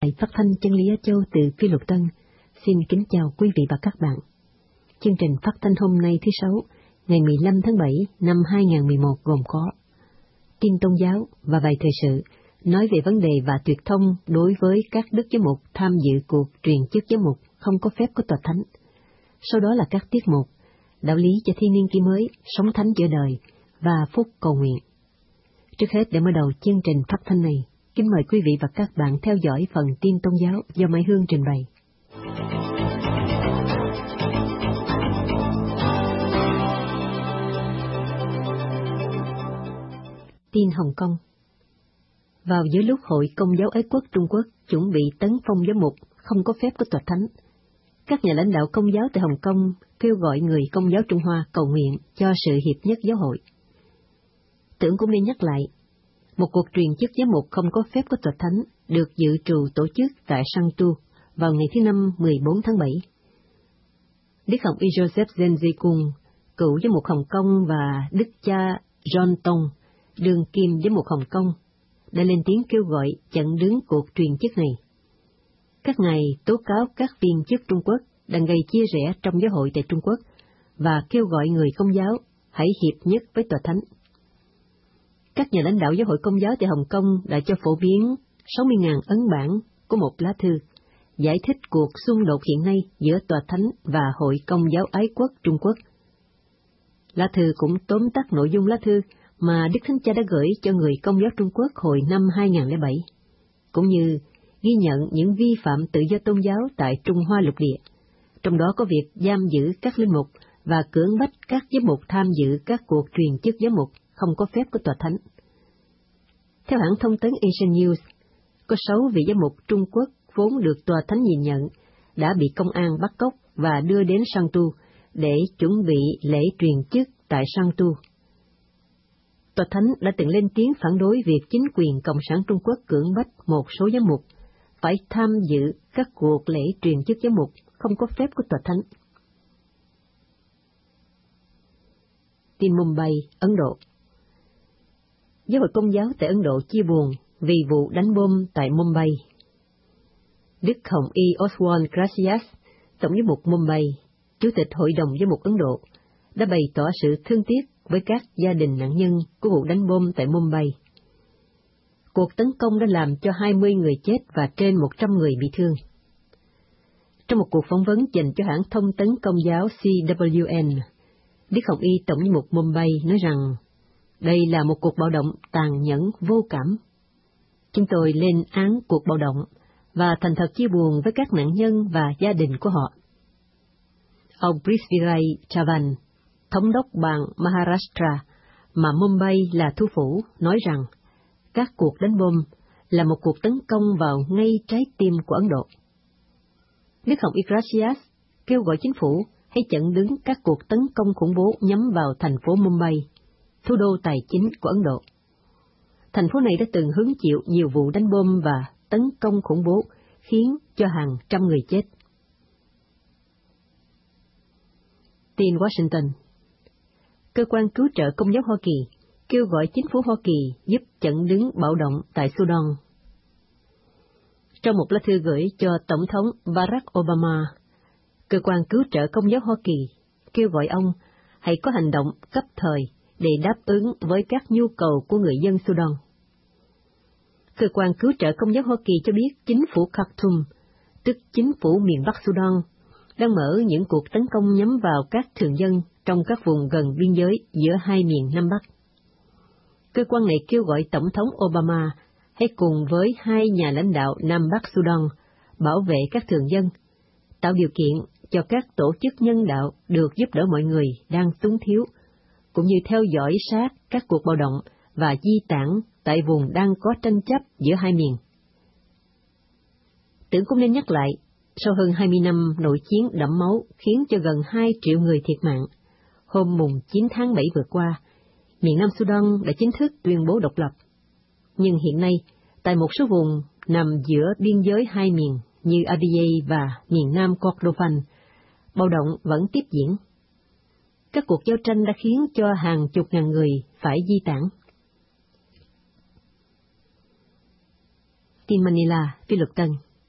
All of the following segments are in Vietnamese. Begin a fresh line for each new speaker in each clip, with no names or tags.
Đài Phát thanh Chân lý Á Châu từ Phi Luật Tân xin kính chào quý vị và các bạn. Chương trình phát thanh hôm nay thứ Sáu, ngày 15 tháng 7 năm 2011 gồm có tin tôn giáo và vài thời sự, nói về vấn đề và tuyệt thông đối với các đức giám mục tham dự cuộc truyền chức giám mục không có phép của Tòa Thánh. Sau đó là các tiết mục đạo lý cho thiên niên kỷ mới, sống thánh giữa đời và phúc cầu nguyện. Trước hết, để mở đầu chương trình phát thanh này, kính mời quý vị và các bạn theo dõi phần tin tôn giáo do Mai Hương trình bày. Tin Hồng Kông. Vào giữa lúc Hội Công giáo Ái quốc Trung Quốc chuẩn bị tấn phong giám mục không có phép của Tòa Thánh, các nhà lãnh đạo Công giáo tại Hồng Kông kêu gọi người Công giáo Trung Hoa cầu nguyện cho sự hiệp nhất giáo hội. Tưởng cũng nên nhắc lại, một cuộc truyền chức giám mục không có phép của Tòa Thánh được dự trù tổ chức tại Sang Tu vào ngày thứ Năm 14 tháng 7. Đức Hồng Y Joseph Zenji Kung, cựu giám mục Hồng Kông, và Đức cha John Tong, đương kim giám mục Hồng Kông, đã lên tiếng kêu gọi chặn đứng cuộc truyền chức này. Các ngài tố cáo các viên chức Trung Quốc đang gây chia rẽ trong giáo hội tại Trung Quốc và kêu gọi người Công giáo hãy hiệp nhất với Tòa Thánh. Các nhà lãnh đạo giáo hội Công giáo tại Hồng Kông đã cho phổ biến 60.000 ấn bản của một lá thư giải thích cuộc xung đột hiện nay giữa Tòa Thánh và Hội Công giáo Ái quốc Trung Quốc. Lá thư cũng tóm tắt nội dung lá thư mà Đức Thánh Cha đã gửi cho người Công giáo Trung Quốc hồi năm 2007, cũng như ghi nhận những vi phạm tự do tôn giáo tại Trung Hoa lục địa, trong đó có việc giam giữ các linh mục và cưỡng bách các giám mục tham dự các cuộc truyền chức giám mục không có phép của Tòa Thánh. Theo hãng thông tấn Asian News, có 6 vị giám mục Trung Quốc vốn được Tòa Thánh nhìn nhận đã bị công an bắt cóc và đưa đến Sang Tu để chuẩn bị lễ truyền chức tại Sang Tu. Tòa Thánh đã từng lên tiếng phản đối việc chính quyền Cộng sản Trung Quốc cưỡng bách một số giám mục phải tham dự các cuộc lễ truyền chức giám mục không có phép của Tòa Thánh. Tin Mumbai, Ấn Độ. Giáo hội Công giáo tại Ấn Độ chia buồn vì vụ đánh bom tại Mumbai. Đức Hồng Y Oswald Gracias, Tổng giám mục Mumbai, Chủ tịch Hội đồng Giám mục Ấn Độ, đã bày tỏ sự thương tiếc với các gia đình nạn nhân của vụ đánh bom tại Mumbai. Cuộc tấn công đã làm cho 20 người chết và trên 100 người bị thương. Trong một cuộc phỏng vấn dành cho hãng thông tấn Công giáo CWN, Đức Hồng Y Tổng giám mục Mumbai nói rằng đây là một cuộc bạo động tàn nhẫn vô cảm. Chúng tôi lên án cuộc bạo động và thành thật chia buồn với các nạn nhân và gia đình của họ. Ông Prithviraj Chavan, thống đốc bang Maharashtra, mà Mumbai là thủ phủ, nói rằng các cuộc đánh bom là một cuộc tấn công vào ngay trái tim của Ấn Độ. Đức Hồng Y Gracias kêu gọi chính phủ hãy chặn đứng các cuộc tấn công khủng bố nhắm vào thành phố Mumbai, thủ đô tài chính của Ấn Độ. Thành phố này đã từng hứng chịu nhiều vụ đánh bom và tấn công khủng bố, khiến cho hàng trăm người chết. Tin Washington. Cơ quan cứu trợ Công giáo Hoa Kỳ kêu gọi chính phủ Hoa Kỳ giúp chặn đứng bạo động tại Sudan. Trong một lá thư gửi cho Tổng thống Barack Obama, cơ quan cứu trợ Công giáo Hoa Kỳ kêu gọi ông hãy có hành động cấp thời để đáp ứng với các nhu cầu của người dân Sudan. Cơ quan cứu trợ Công giáo Hoa Kỳ cho biết chính phủ Khartoum, tức chính phủ miền Bắc Sudan, đang mở những cuộc tấn công nhắm vào các thường dân trong các vùng gần biên giới giữa hai miền Nam Bắc. Cơ quan này kêu gọi Tổng thống Obama hãy cùng với hai nhà lãnh đạo Nam Bắc Sudan bảo vệ các thường dân, tạo điều kiện cho các tổ chức nhân đạo được giúp đỡ mọi người đang túng thiếu, cũng như theo dõi sát các cuộc bạo động và di tản tại vùng đang có tranh chấp giữa hai miền. Tưởng cũng nên nhắc lại, sau hơn 20 năm nội chiến đẫm máu khiến cho gần 2 triệu người thiệt mạng, hôm mùng 9 tháng 7 vừa qua, miền Nam Sudan đã chính thức tuyên bố độc lập. Nhưng hiện nay, tại một số vùng nằm giữa biên giới hai miền như Abyei và miền Nam Kordofan, bạo động vẫn tiếp diễn. Các cuộc giao tranh đã khiến cho hàng chục ngàn người phải di tản. Tin Manila, Phi Luật Tân,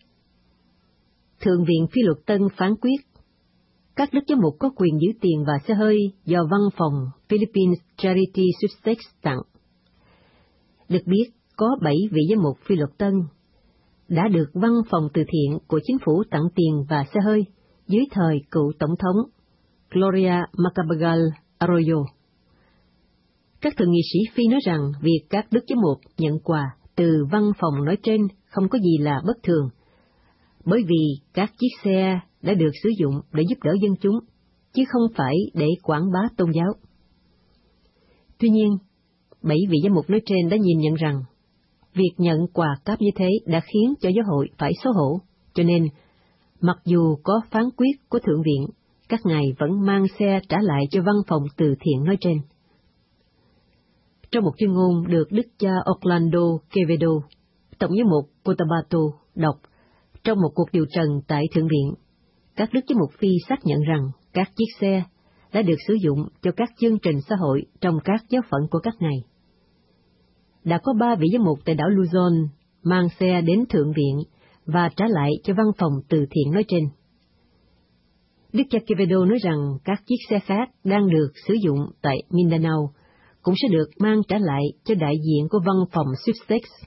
Thượng viện Phi luật Tân phán quyết, các đức giám mục có quyền giữ tiền và xe hơi do văn phòng Philippines Charity Sweepstakes tặng. Được biết, có 7 vị giám mục Phi luật Tân đã được văn phòng từ thiện của chính phủ tặng tiền và xe hơi dưới thời cựu Tổng thống Gloria Macapagal Arroyo. Các thượng nghị sĩ Phi nói rằng việc các đức giám mục nhận quà từ văn phòng nói trên không có gì là bất thường, bởi vì các chiếc xe đã được sử dụng để giúp đỡ dân chúng, chứ không phải để quảng bá tôn giáo. Tuy nhiên, 7 vị giám mục nói trên đã nhìn nhận rằng việc nhận quà cáp như thế đã khiến cho giáo hội phải xấu hổ, cho nên, mặc dù có phán quyết của Thượng viện, các ngài vẫn mang xe trả lại cho văn phòng từ thiện nói trên. Trong một tuyên ngôn được Đức cha Orlando Quevedo, Tổng giám mục Cotabato, đọc trong một cuộc điều trần tại Thượng viện, các đức giám mục Phi xác nhận rằng các chiếc xe đã được sử dụng cho các chương trình xã hội trong các giáo phận của các ngài. Đã có 3 vị giám mục tại đảo Luzon mang xe đến Thượng viện và trả lại cho văn phòng từ thiện nói trên. Đức cha Quevedo nói rằng các chiếc xe khác đang được sử dụng tại Mindanao cũng sẽ được mang trả lại cho đại diện của văn phòng Sweepstakes.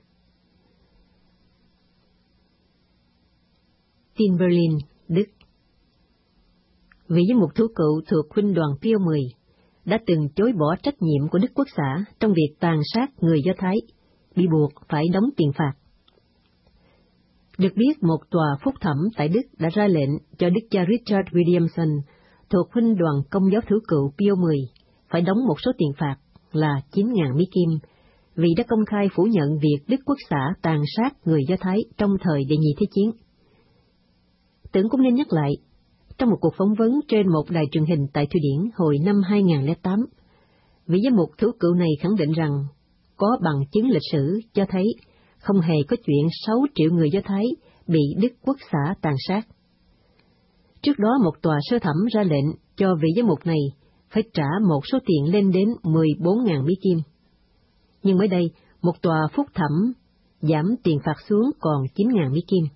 Tin Berlin, Đức. Vị giám mục thủ cựu thuộc huynh đoàn Pio 10 đã từng chối bỏ trách nhiệm của Đức Quốc xã trong việc tàn sát người Do Thái, bị buộc phải đóng tiền phạt. Được biết, một tòa phúc thẩm tại Đức đã ra lệnh cho Đức cha Richard Williamson thuộc huynh đoàn Công giáo thủ cựu Pio 10 phải đóng một số tiền phạt là 9.000 Mỹ Kim, vì đã công khai phủ nhận việc Đức Quốc xã tàn sát người Do Thái trong thời Đệ nhị Thế chiến. Tưởng cũng nên nhắc lại, trong một cuộc phỏng vấn trên một đài truyền hình tại Thụy Điển hồi năm 2008, vị giám mục thủ cựu này khẳng định rằng có bằng chứng lịch sử cho thấy không hề có chuyện 6 triệu người Do Thái bị Đức Quốc xã tàn sát. Trước đó một tòa sơ thẩm ra lệnh cho vị giám mục này phải trả một số tiền lên đến 14.000 Mỹ Kim. Nhưng mới đây, một tòa phúc thẩm giảm tiền phạt xuống còn 9.000 Mỹ Kim.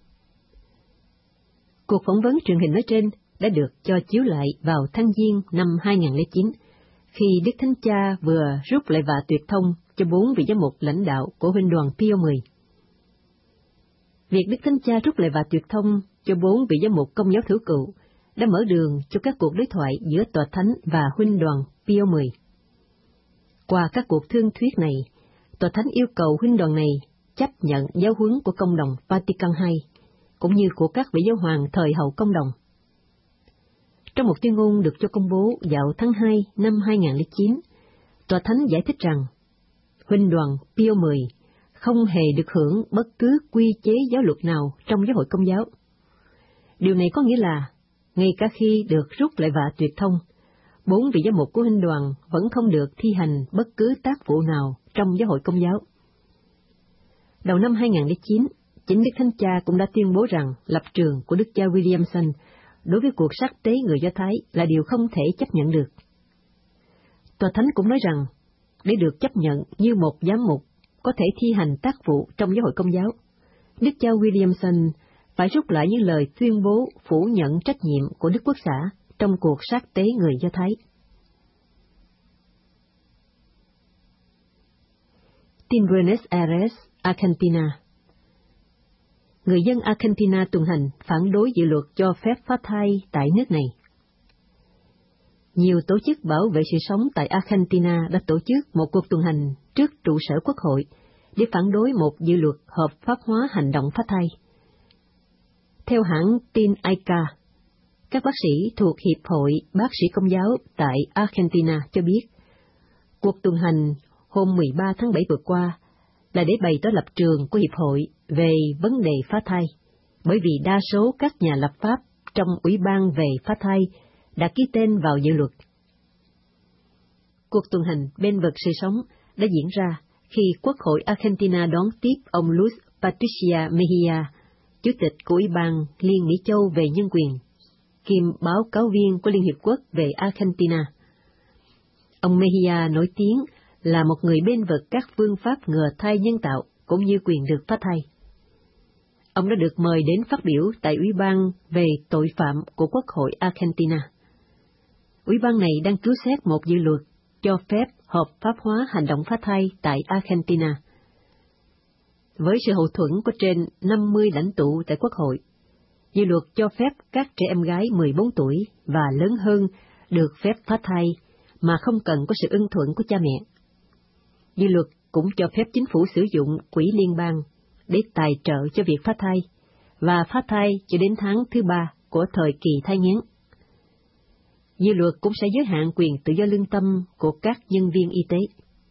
Cuộc phỏng vấn truyền hình nói trên đã được cho chiếu lại vào tháng Giêng năm 2009, khi Đức Thánh Cha vừa rút lại vạ tuyệt thông cho 4 vị giám mục lãnh đạo của huynh đoàn Pio 10. Việc Đức Thánh Cha rút lại vạ tuyệt thông cho 4 vị giám mục Công giáo thủ cựu đã mở đường cho các cuộc đối thoại giữa Tòa Thánh và huynh đoàn Pio 10. Qua các cuộc thương thuyết này, Tòa Thánh yêu cầu huynh đoàn này chấp nhận giáo huấn của Công đồng Vatican II, cũng như của các vị giáo hoàng thời hậu Công đồng. Trong một tuyên ngôn được cho công bố vào tháng 2 năm 2009, Tòa Thánh giải thích rằng huynh đoàn Pio 10 không hề được hưởng bất cứ quy chế giáo luật nào trong giáo hội Công giáo. Điều này có nghĩa là, ngay cả khi được rút lại vạ tuyệt thông, 4 vị giám mục của huynh đoàn vẫn không được thi hành bất cứ tác vụ nào trong giáo hội Công giáo. Đầu năm 2009, chính Đức Thánh Cha cũng đã tuyên bố rằng lập trường của Đức cha Williamson đối với cuộc sát tế người Do Thái là điều không thể chấp nhận được. Tòa Thánh cũng nói rằng, để được chấp nhận như một giám mục có thể thi hành tác vụ trong giáo hội Công giáo, Đức cha Williamson phải rút lại những lời tuyên bố phủ nhận trách nhiệm của Đức Quốc xã trong cuộc sát tế người Do Thái. Tin Buenos Aires, Argentina. Người dân Argentina tuần hành phản đối dự luật cho phép phá thai tại nước này. Nhiều tổ chức bảo vệ sự sống tại Argentina đã tổ chức một cuộc tuần hành trước trụ sở Quốc hội để phản đối một dự luật hợp pháp hóa hành động phá thai. Theo hãng tin AICA, các bác sĩ thuộc Hiệp hội Bác sĩ Công giáo tại Argentina cho biết, cuộc tuần hành hôm 13 tháng 7 vừa qua là để bày tỏ lập trường của Hiệp hội về vấn đề phá thai, bởi vì đa số các nhà lập pháp trong Ủy ban về phá thai đã ký tên vào dự luật. Cuộc tuần hành bên vực sự sống đã diễn ra khi Quốc hội Argentina đón tiếp ông Luz Patricia Mejia, Chủ tịch của Ủy ban Liên Mỹ Châu về Nhân quyền, kiêm báo cáo viên của Liên Hiệp Quốc về Argentina. Ông Mejia nổi tiếng là một người bên vực các phương pháp ngừa thai nhân tạo cũng như quyền được phá thai. ông đã được mời đến phát biểu tại Ủy ban về tội phạm của Quốc hội Argentina. Ủy ban này đang cứu xét một dự luật cho phép hợp pháp hóa hành động phá thai tại Argentina. Với sự hậu thuẫn của trên 50 lãnh tụ tại Quốc hội, dự luật cho phép các trẻ em gái 14 tuổi và lớn hơn được phép phá thai mà không cần có sự ưng thuận của cha mẹ. Dự luật cũng cho phép chính phủ sử dụng quỹ liên bang để tài trợ cho việc phá thai, và phá thai cho đến tháng thứ 3 của thời kỳ thai nghén. Dự luật cũng sẽ giới hạn quyền tự do lương tâm của các nhân viên y tế.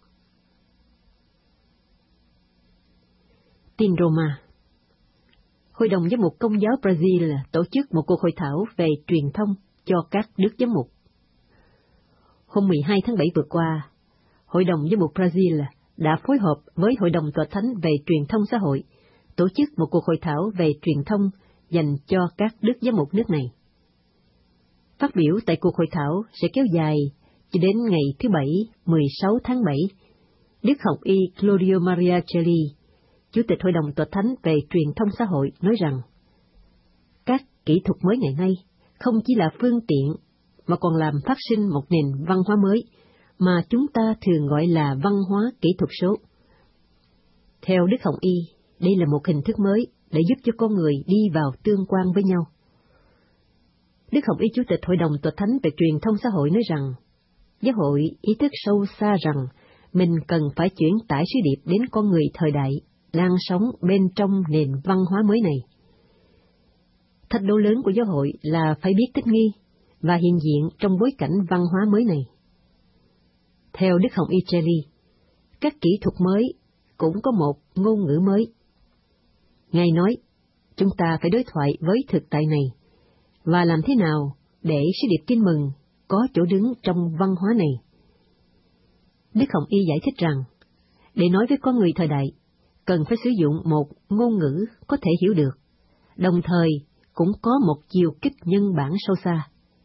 Tin Roma. Hội đồng Giám mục Công giáo Brazil tổ chức một cuộc hội thảo về truyền thông cho các đức giám mục. Hôm 12 tháng 7 vừa qua, Hội đồng Giám mục Brazil đã phối hợp với Hội đồng Tòa Thánh về truyền thông xã hội tổ chức một cuộc hội thảo về truyền thông dành cho các đức giám mục nước này. Phát biểu tại cuộc hội thảo sẽ kéo dài cho đến ngày thứ Bảy, 16 tháng 7, Đức học y Claudio Maria Celli, Chủ tịch Hội đồng Tòa Thánh về truyền thông xã hội, nói rằng các kỹ thuật mới ngày nay không chỉ là phương tiện mà còn làm phát sinh một nền văn hóa mới mà chúng ta thường gọi là văn hóa kỹ thuật số. Theo Đức Hồng Y, đây là một hình thức mới để giúp cho con người đi vào tương quan với nhau. Đức Hồng Y, Chủ tịch Hội đồng Tòa Thánh về truyền thông xã hội, nói rằng giáo hội ý thức sâu xa rằng mình cần phải chuyển tải sứ điệp đến con người thời đại đang sống bên trong nền văn hóa mới này. Thách đố lớn của giáo hội là phải biết thích nghi và hiện diện trong bối cảnh văn hóa mới này. Theo Đức Hồng Y Celli, các kỹ thuật mới cũng có một ngôn ngữ mới. Ngài nói, chúng ta phải đối thoại với thực tại này, và làm thế nào để sứ điệp tin mừng có chỗ đứng trong văn hóa này. Đức Hồng Y giải thích rằng, để nói với con người thời đại, cần phải sử dụng một ngôn ngữ có thể hiểu được, đồng thời cũng có một chiều kích nhân bản sâu xa.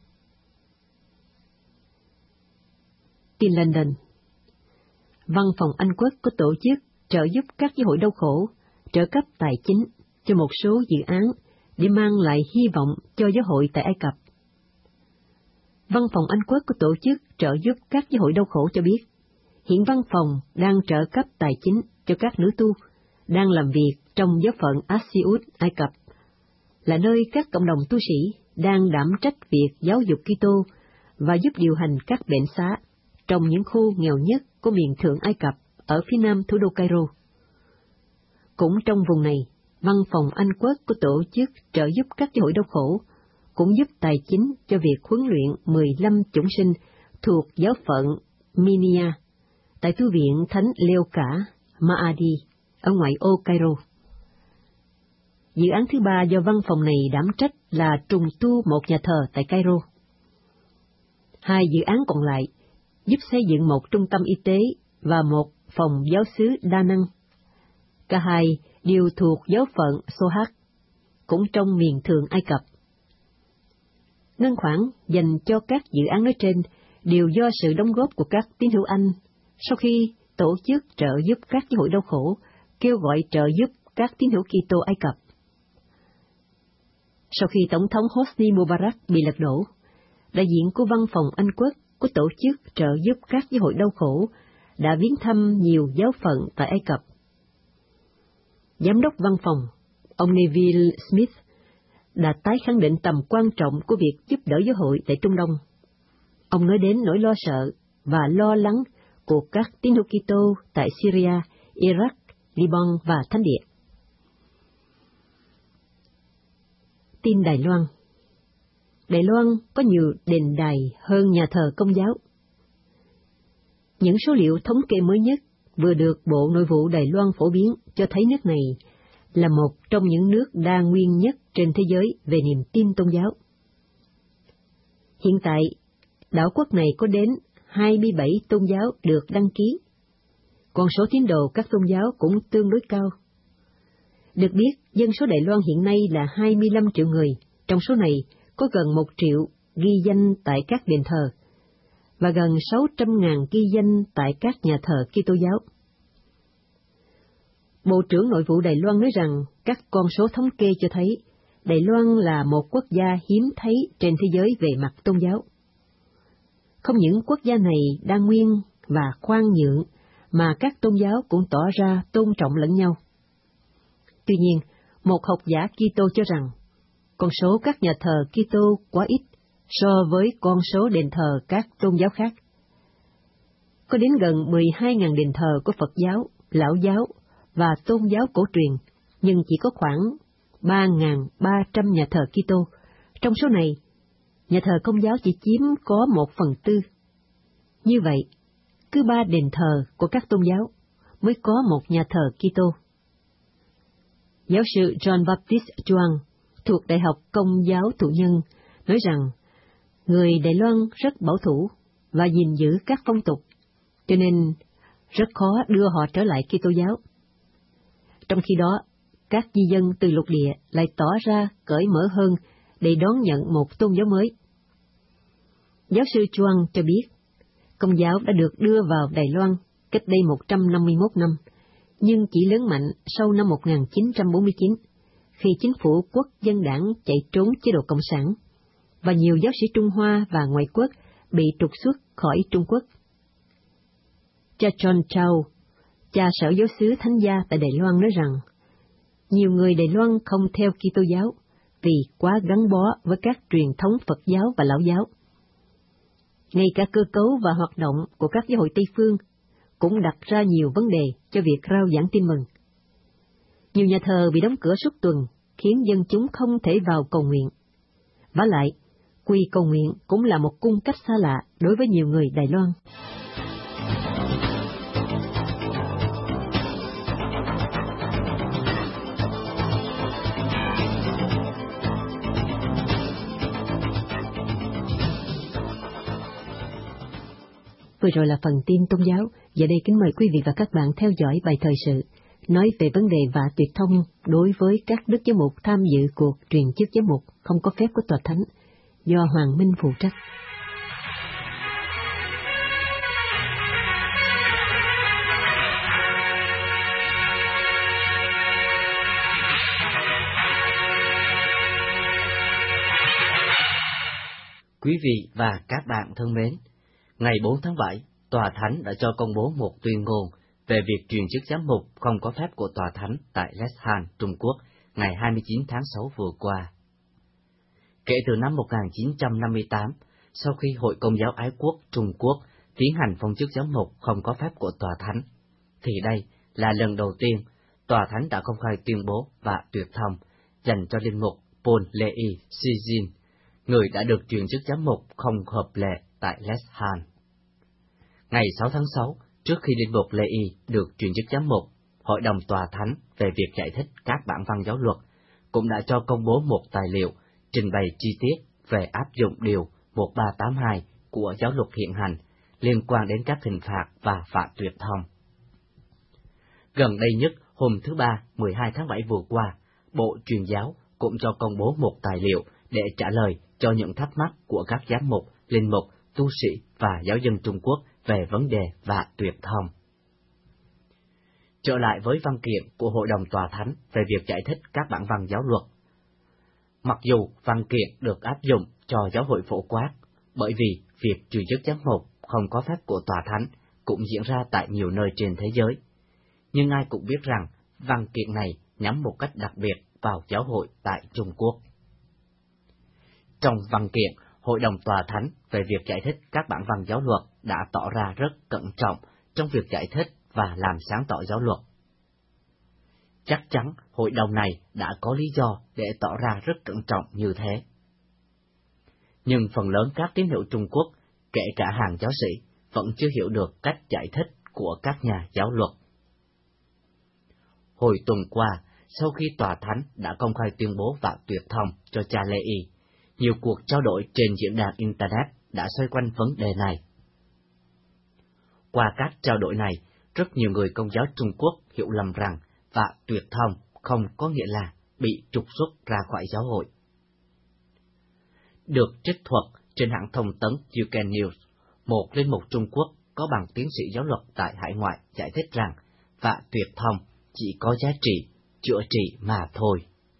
Tin London. Văn phòng Anh Quốc có tổ chức trợ giúp các giáo hội đau khổ, trợ cấp tài chính cho một số dự án để mang lại hy vọng cho giáo hội tại Ai Cập. Văn phòng Anh Quốc có tổ chức trợ giúp các giáo hội đau khổ cho biết, hiện văn phòng đang trợ cấp tài chính cho các nữ tu đang làm việc trong giáo phận Asyut, Ai Cập, là nơi các cộng đồng tu sĩ đang đảm trách việc giáo dục Kitô và giúp điều hành các bệnh xá trong những khu nghèo nhất của miền thượng Ai Cập ở phía nam thủ đô Cairo. Cũng trong vùng này, Văn phòng Anh Quốc có tổ chức trợ giúp các giáo hội đau khổ, cũng giúp tài chính cho việc huấn luyện 15 chủng sinh thuộc giáo phận Minia tại tu viện Thánh Leo Cả Maadi ở ngoại ô Cairo. Dự án thứ 3 do văn phòng này đảm trách là trùng tu một nhà thờ tại Cairo. 2 dự án còn lại giúp xây dựng một trung tâm y tế và một phòng giáo xứ đa năng. Cả hai đều thuộc giáo phận Sohag, cũng trong miền thượng Ai Cập. Ngân khoản dành cho các dự án nói trên đều do sự đóng góp của các tín hữu Anh sau khi tổ chức trợ giúp các giáo hội đau khổ kêu gọi trợ giúp các tín hữu Kitô Ai Cập. Sau khi Tổng thống Hosni Mubarak bị lật đổ, đại diện của Văn phòng Anh Quốc có tổ chức trợ giúp các giáo hội đau khổ đã viếng thăm nhiều giáo phận tại Ai Cập. Giám đốc văn phòng, ông Neville Smith, đã tái khẳng định tầm quan trọng của việc giúp đỡ giáo hội tại Trung Đông. Ông nói đến nỗi lo sợ và lo lắng của các tín hữu Kitô tại Syria, Iraq, Liban và Thánh Địa. Tin Đài Loan. Đài Loan có nhiều đền đài hơn nhà thờ Công giáo. Những số liệu thống kê mới nhất vừa được Bộ Nội vụ Đài Loan phổ biến cho thấy nước này là một trong những nước đa nguyên nhất trên thế giới về niềm tin tôn giáo. Hiện tại, đảo quốc này có đến 27 tôn giáo được đăng ký. Con số tín đồ các tôn giáo cũng tương đối cao. Được biết, dân số Đài Loan hiện nay là 25 triệu người, trong số này có gần 1 triệu ghi danh tại các đền thờ, và gần 600.000 ghi danh tại các nhà thờ Kitô giáo. Bộ trưởng Nội vụ Đài Loan nói rằng các con số thống kê cho thấy Đài Loan là một quốc gia hiếm thấy trên thế giới về mặt tôn giáo. Không những quốc gia này đa nguyên và khoan nhượng, mà các tôn giáo cũng tỏ ra tôn trọng lẫn nhau. Tuy nhiên, một học giả Kitô cho rằng con số các nhà thờ Kitô quá ít so với con số đền thờ các tôn giáo khác. Có đến gần 12.000 đền thờ của Phật giáo, Lão giáo và tôn giáo cổ truyền, nhưng chỉ có khoảng 3.300 nhà thờ Kitô. Trong số này, nhà thờ Công giáo chỉ chiếm có 1/4. Như vậy, cứ 3 đền thờ của các tôn giáo mới có một nhà thờ Kitô. Giáo sư John Baptist Chuang thuộc Đại học Công giáo Thụ Nhân nói rằng người Đài Loan rất bảo thủ và gìn giữ các phong tục, cho nên rất khó đưa họ trở lại Kitô giáo. Trong khi đó, các di dân từ lục địa lại tỏ ra cởi mở hơn để đón nhận một tôn giáo mới. Giáo sư Chuang cho biết, Công giáo đã được đưa vào Đài Loan cách đây 151 năm, nhưng chỉ lớn mạnh sau năm 1949, khi chính phủ quốc dân đảng chạy trốn chế độ Cộng sản, và nhiều giáo sĩ Trung Hoa và ngoại quốc bị trục xuất khỏi Trung Quốc. Cha John Chau, cha sở giáo xứ Thánh gia tại Đài Loan nói rằng, nhiều người Đài Loan không theo Kitô giáo vì quá gắn bó với các truyền thống Phật giáo và Lão giáo. Ngay cả cơ cấu và hoạt động của các giáo hội Tây phương cũng đặt ra nhiều vấn đề cho việc rao giảng tin mừng. Nhiều nhà thờ bị đóng cửa suốt tuần, khiến dân chúng không thể vào cầu nguyện. Vả lại, quy cầu nguyện cũng là một cung cách xa lạ đối với nhiều người Đài Loan. Vừa rồi là phần tin tôn giáo. Giờ đây kính mời quý vị và các bạn theo dõi bài thời sự nói về vấn đề vạ tuyệt thông đối với các đức giám mục tham dự cuộc truyền chức giám mục không có phép của Tòa Thánh do Hoàng Minh phụ trách.
Quý vị và các bạn thân mến, ngày 4 tháng 7, Tòa Thánh đã cho công bố một tuyên ngôn về việc truyền chức giám mục không có phép của Tòa Thánh tại Leshan, Trung Quốc, ngày 29 tháng 6 vừa qua. Kể từ năm 1958, sau khi Hội Công giáo Ái quốc Trung Quốc tiến hành phong chức giám mục không có phép của Tòa Thánh, thì đây là lần đầu tiên Tòa Thánh đã công khai tuyên bố và tuyệt thông dành cho linh mục Paul Lei Sijin, người đã được truyền chức giám mục không hợp lệ tại Leshan. Ngày 6 tháng 6, trước khi linh mục Lei được truyền chức giám mục, Hội đồng Tòa Thánh về việc giải thích các bản văn giáo luật cũng đã cho công bố một tài liệu trình bày chi tiết về áp dụng điều 1382 của giáo luật hiện hành liên quan đến các hình phạt và phạm tuyệt thông. Gần đây nhất, hôm thứ Ba, 12 tháng 7 vừa qua, Bộ Truyền giáo cũng cho công bố một tài liệu để trả lời cho những thắc mắc của các giám mục, linh mục, tu sĩ và giáo dân Trung Quốc về vấn đề và tuyệt thông. Trở lại với văn kiện của Hội đồng Tòa Thánh về việc giải thích các bản văn giáo luật. Mặc dù văn kiện được áp dụng cho giáo hội phổ quát, bởi vì việc truyền chức giám mục không có phép của Tòa Thánh cũng diễn ra tại nhiều nơi trên thế giới, nhưng ai cũng biết rằng văn kiện này nhắm một cách đặc biệt vào giáo hội tại Trung Quốc. Trong văn kiện, Hội đồng Tòa Thánh về việc giải thích các bản văn giáo luật đã tỏ ra rất cẩn trọng trong việc giải thích và làm sáng tỏ giáo luật. Chắc chắn hội đồng này đã có lý do để tỏ ra rất cẩn trọng như thế. Nhưng phần lớn các tín hữu Trung Quốc, kể cả hàng giáo sĩ, vẫn chưa hiểu được cách giải thích của các nhà giáo luật. Hồi tuần qua, sau khi Tòa Thánh đã công khai tuyên bố và tuyệt thông cho cha Lei, nhiều cuộc trao đổi trên diễn đàn Internet đã xoay quanh vấn đề này. Qua các trao đổi này, rất nhiều người Công giáo Trung Quốc hiểu lầm rằng và tuyệt thông không có nghĩa là bị trục xuất ra khỏi giáo hội. Được trích thuật trên hãng thông tấn Youcan News, một linh mục Trung Quốc có bằng tiến sĩ giáo luật tại hải ngoại giải thích rằng và tuyệt thông chỉ có giá trị chữa trị mà thôi.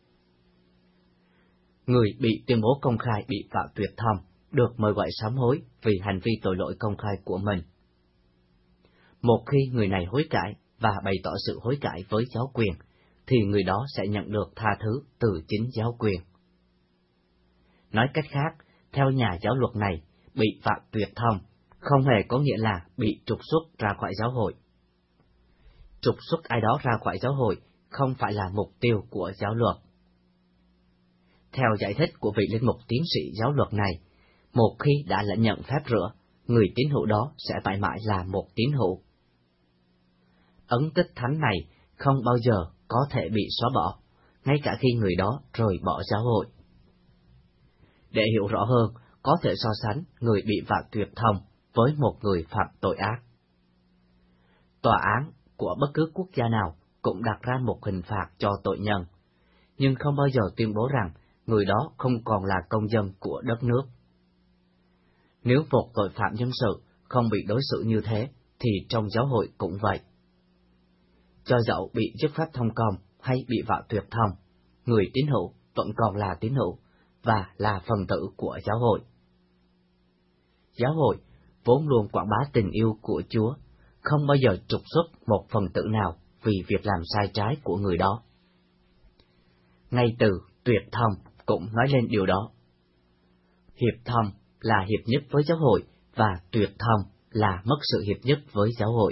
Người bị tuyên bố công khai bị phạm tuyệt thông được mời gọi sám hối vì hành vi tội lỗi công khai của mình. Một khi người này hối cải và bày tỏ sự hối cải với giáo quyền, thì người đó sẽ nhận được tha thứ từ chính giáo quyền. Nói cách khác, theo nhà giáo luật này, bị phạm tuyệt thông không hề có nghĩa là bị trục xuất ra khỏi giáo hội. Trục xuất ai đó ra khỏi giáo hội không phải là mục tiêu của giáo luật. Theo giải thích của vị linh mục tiến sĩ giáo luật này, một khi đã lãnh nhận phép rửa, người tín hữu đó sẽ mãi mãi là một tín hữu. Ấn tích thánh này không bao giờ có thể bị xóa bỏ, ngay cả khi người đó rời bỏ giáo hội. Để hiểu rõ hơn, có thể so sánh người bị phạm tuyệt thông với một người phạm tội ác. Tòa án của bất cứ quốc gia nào cũng đặt ra một hình phạt cho tội nhân, nhưng không bao giờ tuyên bố rằng người đó không còn là công dân của đất nước. Nếu một tội phạm dân sự không bị đối xử như thế, thì trong giáo hội cũng vậy. Cho dẫu bị chức phép thông công hay bị phạm tuyệt thông, người tín hữu vẫn còn là tín hữu và là phần tử của giáo hội. Giáo hội vốn luôn quảng bá tình yêu của Chúa, không bao giờ trục xuất một phần tử nào vì việc làm sai trái của người đó. Ngay từ tuyệt thông cũng nói lên điều đó. Hiệp thông là hiệp nhất với giáo hội và tuyệt thông là mất sự hiệp nhất với giáo hội.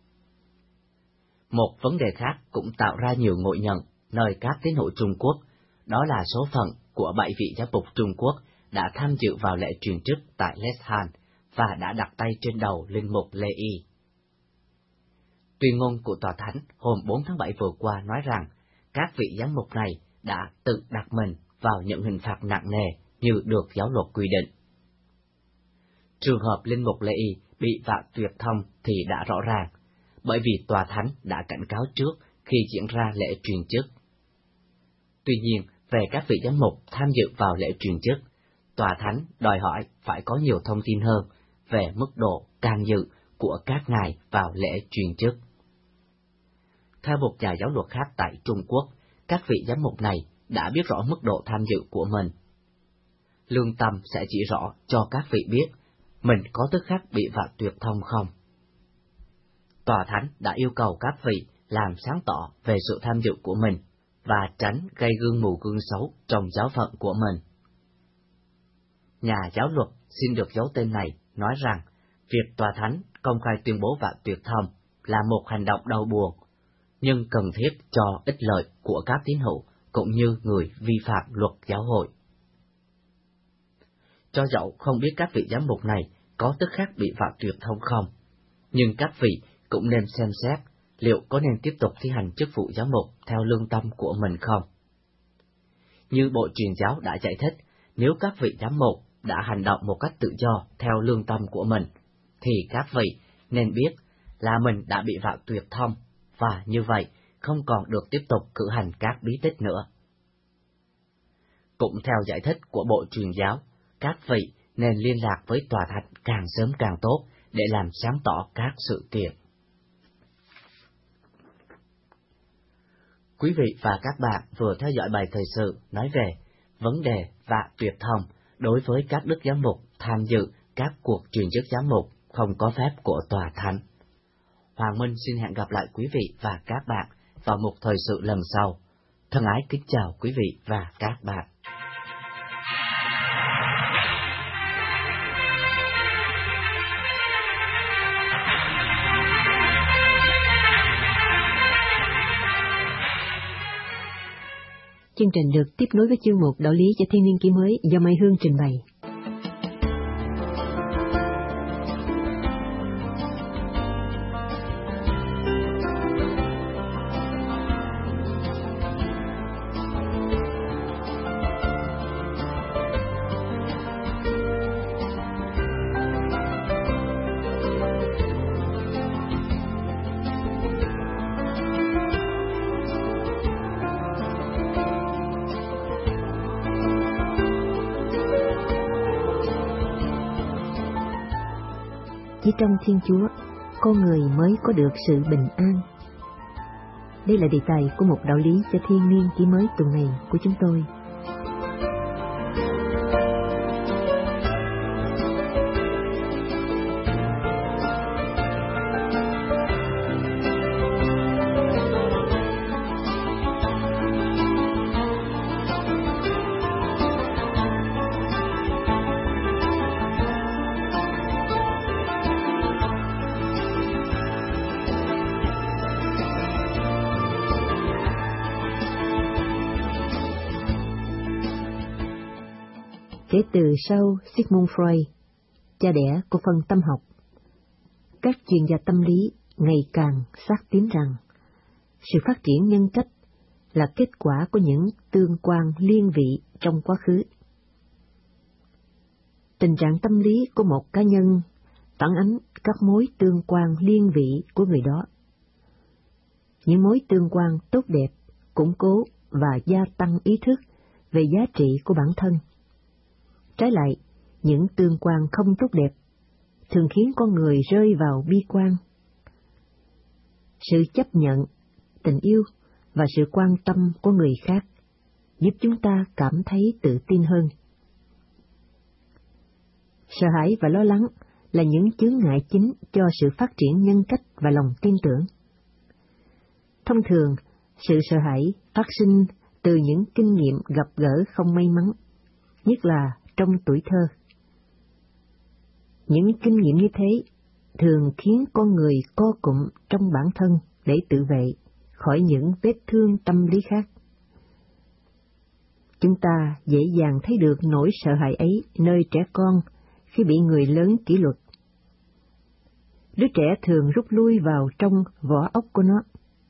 Một vấn đề khác cũng tạo ra nhiều ngộ nhận nơi các tín hữu Trung Quốc, đó là số phận của 7 vị giám mục Trung Quốc đã tham dự vào lễ truyền chức tại Leshan và đã đặt tay trên đầu linh mục Lê Y. Tuyên ngôn của Tòa Thánh hôm 4 tháng 7 vừa qua nói rằng các vị giám mục này đã tự đặt mình vào những hình phạt nặng nề như được giáo luật quy định. Trường hợp linh mục Lê Y bị phạm tuyệt thông thì đã rõ ràng, bởi vì Tòa Thánh đã cảnh cáo trước khi diễn ra lễ truyền chức. Tuy nhiên, về các vị giám mục tham dự vào lễ truyền chức, Tòa Thánh đòi hỏi phải có nhiều thông tin hơn về mức độ can dự của các ngài vào lễ truyền chức. Theo một nhà giáo luật khác tại Trung Quốc, các vị giám mục này đã biết rõ mức độ tham dự của mình. Lương tâm sẽ chỉ rõ cho các vị biết mình có tức khắc bị phạm tuyệt thông không. Tòa Thánh đã yêu cầu các vị làm sáng tỏ về sự tham dự của mình và tránh gây gương mù gương xấu trong giáo phận của mình. Nhà giáo luật xin được giấu tên này nói rằng việc Tòa Thánh công khai tuyên bố phạm tuyệt thông là một hành động đau buồn, nhưng cần thiết cho ích lợi của các tín hữu cũng như người vi phạm luật giáo hội. Cho dẫu không biết các vị giám mục này có tức khắc bị phạm tuyệt thông không, nhưng các vị cũng nên xem xét liệu có nên tiếp tục thi hành chức vụ giám mục theo lương tâm của mình không. Như Bộ Truyền giáo đã giải thích, nếu các vị giám mục đã hành động một cách tự do theo lương tâm của mình, thì các vị nên biết là mình đã bị phạm tuyệt thông, và như vậy không còn được tiếp tục cử hành các bí tích nữa. Cũng theo giải thích của Bộ Truyền giáo, các vị nên liên lạc với Tòa Thánh càng sớm càng tốt để làm sáng tỏ các sự kiện. Quý vị và các bạn vừa theo dõi bài thời sự nói về vấn đề phạm tuyệt thông đối với các đức giám mục tham dự các cuộc truyền chức giám mục không có phép của Tòa Thánh. Hoàng Minh xin hẹn gặp lại quý vị và các bạn vào một thời sự lần sau. Thân ái kính chào quý vị và các bạn.
Chương trình được tiếp nối với chương mục Đạo lý cho thiên niên kỷ mới do Mai Hương trình bày. Chỉ trong Thiên Chúa, con người mới có được sự bình an. Đây là đề tài của một đạo lý cho thiên niên kỷ mới tuần này của chúng tôi. Kể từ sau Sigmund Freud, cha đẻ của phân tâm học, các chuyên gia tâm lý ngày càng xác tín rằng sự phát triển nhân cách là kết quả của những tương quan liên vị trong quá khứ. Tình trạng tâm lý của một cá nhân phản ánh các mối tương quan liên vị của người đó. Những mối tương quan tốt đẹp củng cố và gia tăng ý thức về giá trị của bản thân. Trái lại, những tương quan không tốt đẹp thường khiến con người rơi vào bi quan. Sự chấp nhận, tình yêu và sự quan tâm của người khác giúp chúng ta cảm thấy tự tin hơn. Sợ hãi và lo lắng là những chướng ngại chính cho sự phát triển nhân cách và lòng tin tưởng. Thông thường, sự sợ hãi phát sinh từ những kinh nghiệm gặp gỡ không may mắn, nhất là trong tuổi thơ. Những kinh nghiệm như thế thường khiến con người co cụm trong bản thân để tự vệ khỏi những vết thương tâm lý khác. Chúng ta dễ dàng thấy được nỗi sợ hãi ấy nơi trẻ con khi bị người lớn kỷ luật. Đứa trẻ thường rút lui vào trong vỏ óc của nó.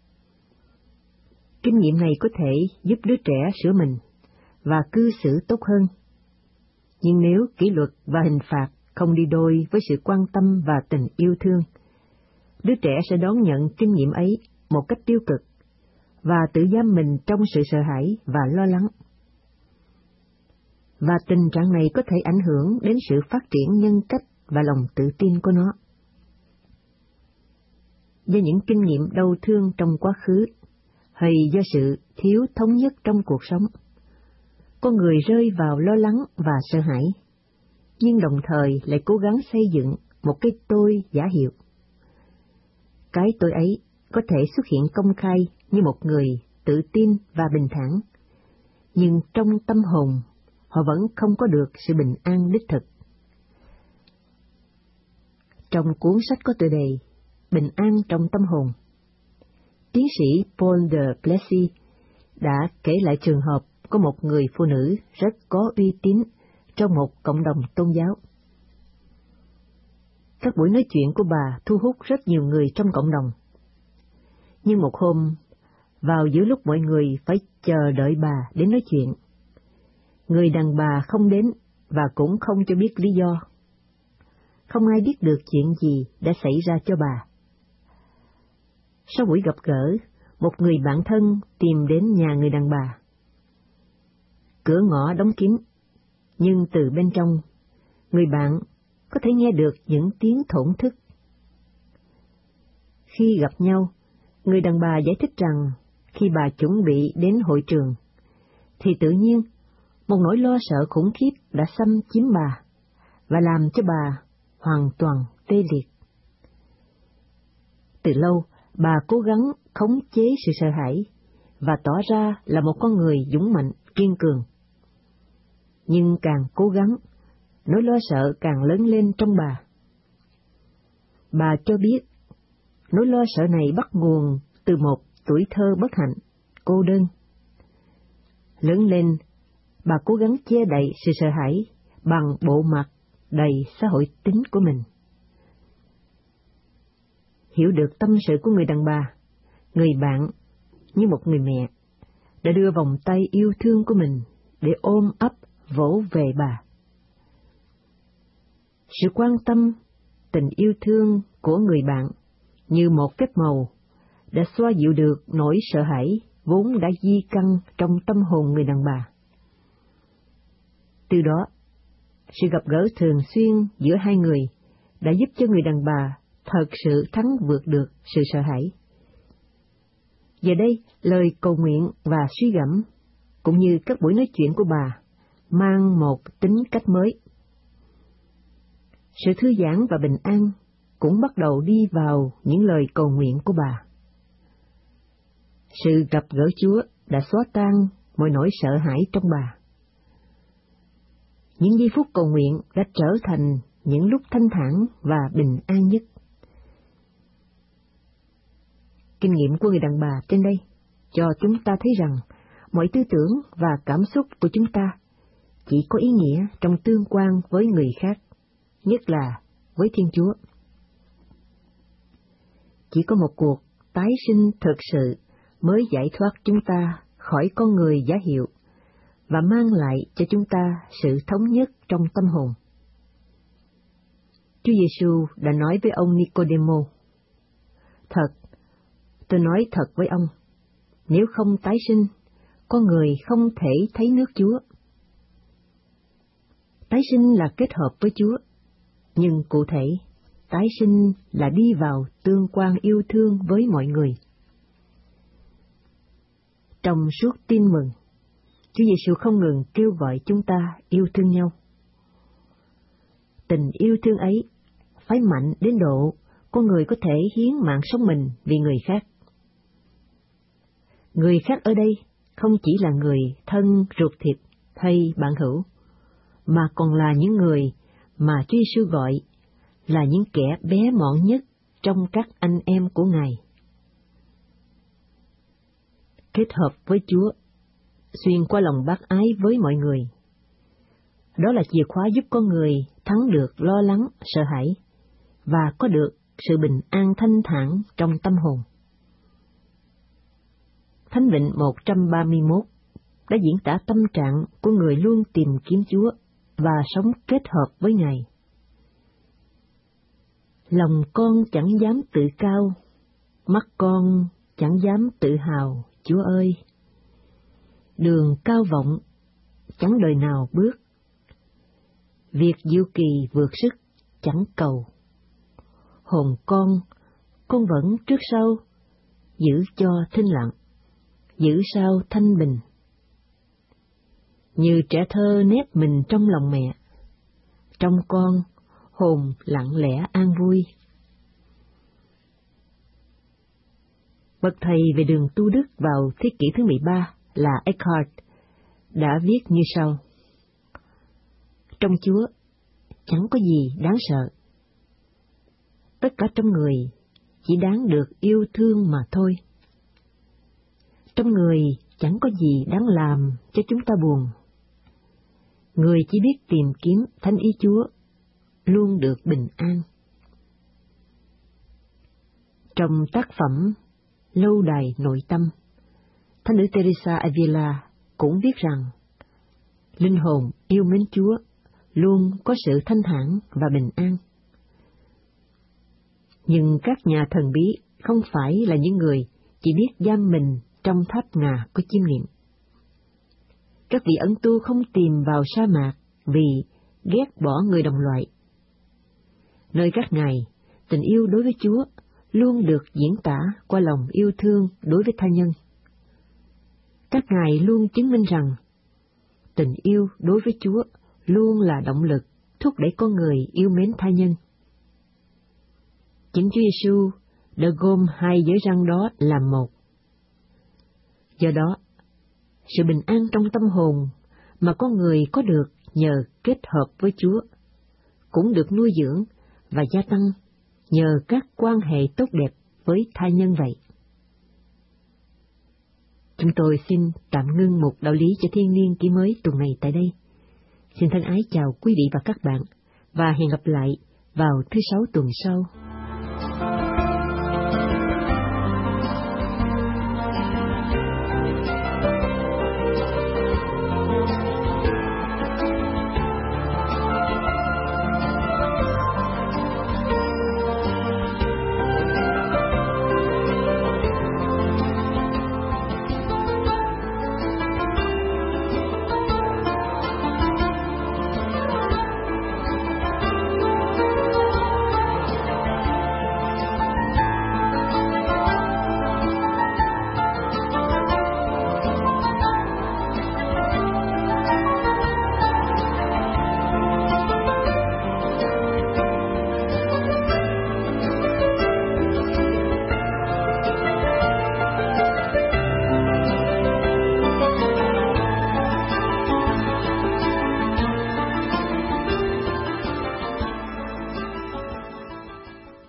Kinh nghiệm này có thể giúp đứa trẻ sửa mình và cư xử tốt hơn. Nhưng nếu kỷ luật và hình phạt không đi đôi với sự quan tâm và tình yêu thương, đứa trẻ sẽ đón nhận kinh nghiệm ấy một cách tiêu cực và tự giam mình trong sự sợ hãi và lo lắng. Và tình trạng này có thể ảnh hưởng đến sự phát triển nhân cách và lòng tự tin của nó. Do những kinh nghiệm đau thương trong quá khứ, hay do sự thiếu thống nhất trong cuộc sống, con người rơi vào lo lắng và sợ hãi, nhưng đồng thời lại cố gắng xây dựng một cái tôi giả hiệu. Cái tôi ấy có thể xuất hiện công khai như một người tự tin và bình thản, nhưng trong tâm hồn họ vẫn không có được sự bình an đích thực. Trong cuốn sách có tựa đề Bình an trong tâm hồn, tiến sĩ Paul de Plessis đã kể lại trường hợp có một người phụ nữ rất có uy tín trong một cộng đồng tôn giáo. Các buổi nói chuyện của bà thu hút rất nhiều người trong cộng đồng. Nhưng một hôm, vào giữa lúc mọi người phải chờ đợi bà đến nói chuyện, người đàn bà không đến và cũng không cho biết lý do. Không ai biết được chuyện gì đã xảy ra cho bà. Sau buổi gặp gỡ, một người bạn thân tìm đến nhà người đàn bà. Cửa ngõ đóng kín, nhưng từ bên trong, người bạn có thể nghe được những tiếng thổn thức. Khi gặp nhau, người đàn bà giải thích rằng khi bà chuẩn bị đến hội trường, thì tự nhiên một nỗi lo sợ khủng khiếp đã xâm chiếm bà và làm cho bà hoàn toàn tê liệt. Từ lâu, bà cố gắng khống chế sự sợ hãi và tỏ ra là một con người dũng mạnh, kiên cường. Nhưng càng cố gắng, nỗi lo sợ càng lớn lên trong bà. Bà cho biết, nỗi lo sợ này bắt nguồn từ một tuổi thơ bất hạnh, cô đơn. Lớn lên, bà cố gắng che đậy sự sợ hãi bằng bộ mặt đầy xã hội tính của mình. Hiểu được tâm sự của người đàn bà, người bạn, như một người mẹ, đã đưa vòng tay yêu thương của mình để ôm ấp vỗ về bà. Sự quan tâm, tình yêu thương của người bạn như một phép màu đã xoa dịu được nỗi sợ hãi vốn đã di căn trong tâm hồn người đàn bà. Từ đó, sự gặp gỡ thường xuyên giữa hai người đã giúp cho người đàn bà thật sự thắng vượt được sự sợ hãi. Giờ đây, lời cầu nguyện và suy gẫm, cũng như các buổi nói chuyện của bà, mang một tính cách mới. Sự thư giãn và bình an cũng bắt đầu đi vào những lời cầu nguyện của bà. Sự gặp gỡ Chúa đã xóa tan mọi nỗi sợ hãi trong bà. Những giây phút cầu nguyện đã trở thành những lúc thanh thản và bình an nhất. Kinh nghiệm của người đàn bà trên đây cho chúng ta thấy rằng mọi tư tưởng và cảm xúc của chúng ta chỉ có ý nghĩa trong tương quan với người khác, nhất là với Thiên Chúa. Chỉ có một cuộc tái sinh thực sự mới giải thoát chúng ta khỏi con người giả hiệu và mang lại cho chúng ta sự thống nhất trong tâm hồn. Chúa Giêsu đã nói với ông Nicodemo: "Thật, tôi nói thật với ông, nếu không tái sinh, con người không thể thấy nước Chúa." Tái sinh là kết hợp với Chúa, nhưng cụ thể, tái sinh là đi vào tương quan yêu thương với mọi người. Trong suốt tin mừng, Chúa Giêsu không ngừng kêu gọi chúng ta yêu thương nhau. Tình yêu thương ấy phải mạnh đến độ con người có thể hiến mạng sống mình vì người khác. Người khác ở đây không chỉ là người thân ruột thịt hay bạn hữu, mà còn là những người mà Chúa Giêsu gọi là những kẻ bé mọn nhất trong các anh em của Ngài. Kết hợp với Chúa, xuyên qua lòng bác ái với mọi người. Đó là chìa khóa giúp con người thắng được lo lắng, sợ hãi, và có được sự bình an thanh thản trong tâm hồn. Thánh Vịnh 131 đã diễn tả tâm trạng của người luôn tìm kiếm Chúa và sống kết hợp với Ngài. Lòng con chẳng dám tự cao, mắt con chẳng dám tự hào, Chúa ơi. Đường cao vọng, chẳng đời nào bước. Việc diệu kỳ vượt sức, chẳng cầu. Hồn con vẫn trước sau, giữ cho thinh lặng, giữ sao thanh bình. Như trẻ thơ nép mình trong lòng mẹ, trong con, hồn lặng lẽ an vui. Bậc thầy về đường tu đức vào thế kỷ thứ 13 là Eckhart đã viết như sau: trong Chúa chẳng có gì đáng sợ. Tất cả trong người chỉ đáng được yêu thương mà thôi. Trong người chẳng có gì đáng làm cho chúng ta buồn. Người chỉ biết tìm kiếm thánh ý Chúa, luôn được bình an. Trong tác phẩm Lâu đài nội tâm, Thánh nữ Teresa Avila cũng viết rằng linh hồn yêu mến Chúa luôn có sự thanh thản và bình an. Nhưng các nhà thần bí không phải là những người chỉ biết giam mình trong tháp ngà có chiêm nghiệm. Các vị ẩn tu không tìm vào sa mạc vì ghét bỏ người đồng loại. Nơi các ngài, tình yêu đối với Chúa luôn được diễn tả qua lòng yêu thương đối với tha nhân. Các ngài luôn chứng minh rằng tình yêu đối với Chúa luôn là động lực thúc đẩy con người yêu mến tha nhân. Chính Chúa Giêsu đã gom hai giới răn đó làm một. Do đó, sự bình an trong tâm hồn mà con người có được nhờ kết hợp với Chúa cũng được nuôi dưỡng và gia tăng nhờ các quan hệ tốt đẹp với tha nhân vậy. Chúng tôi xin tạm ngưng một đạo lý cho thiên niên kỷ mới tuần này tại đây. Xin thân ái chào quý vị và các bạn, và hẹn gặp lại vào thứ Sáu tuần sau.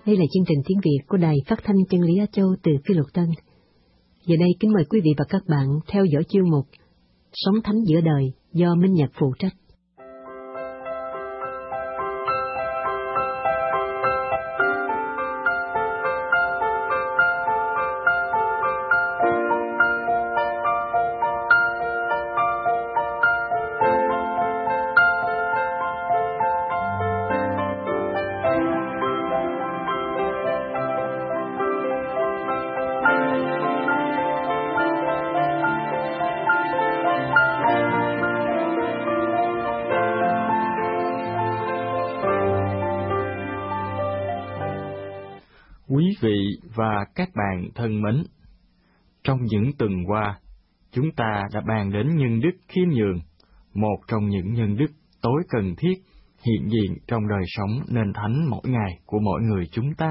Đây là chương trình tiếng Việt của Đài Phát thanh Chân lý Á Châu từ Phi Luật Tân. Giờ đây kính mời quý vị và các bạn theo dõi chương mục Sống Thánh Giữa Đời do Minh Nhật phụ trách.
Quý vị và các bạn thân mến, trong những tuần qua, chúng ta đã bàn đến nhân đức khiêm nhường, một trong những nhân đức tối cần thiết hiện diện trong đời sống nên thánh mỗi ngày của mỗi người chúng ta.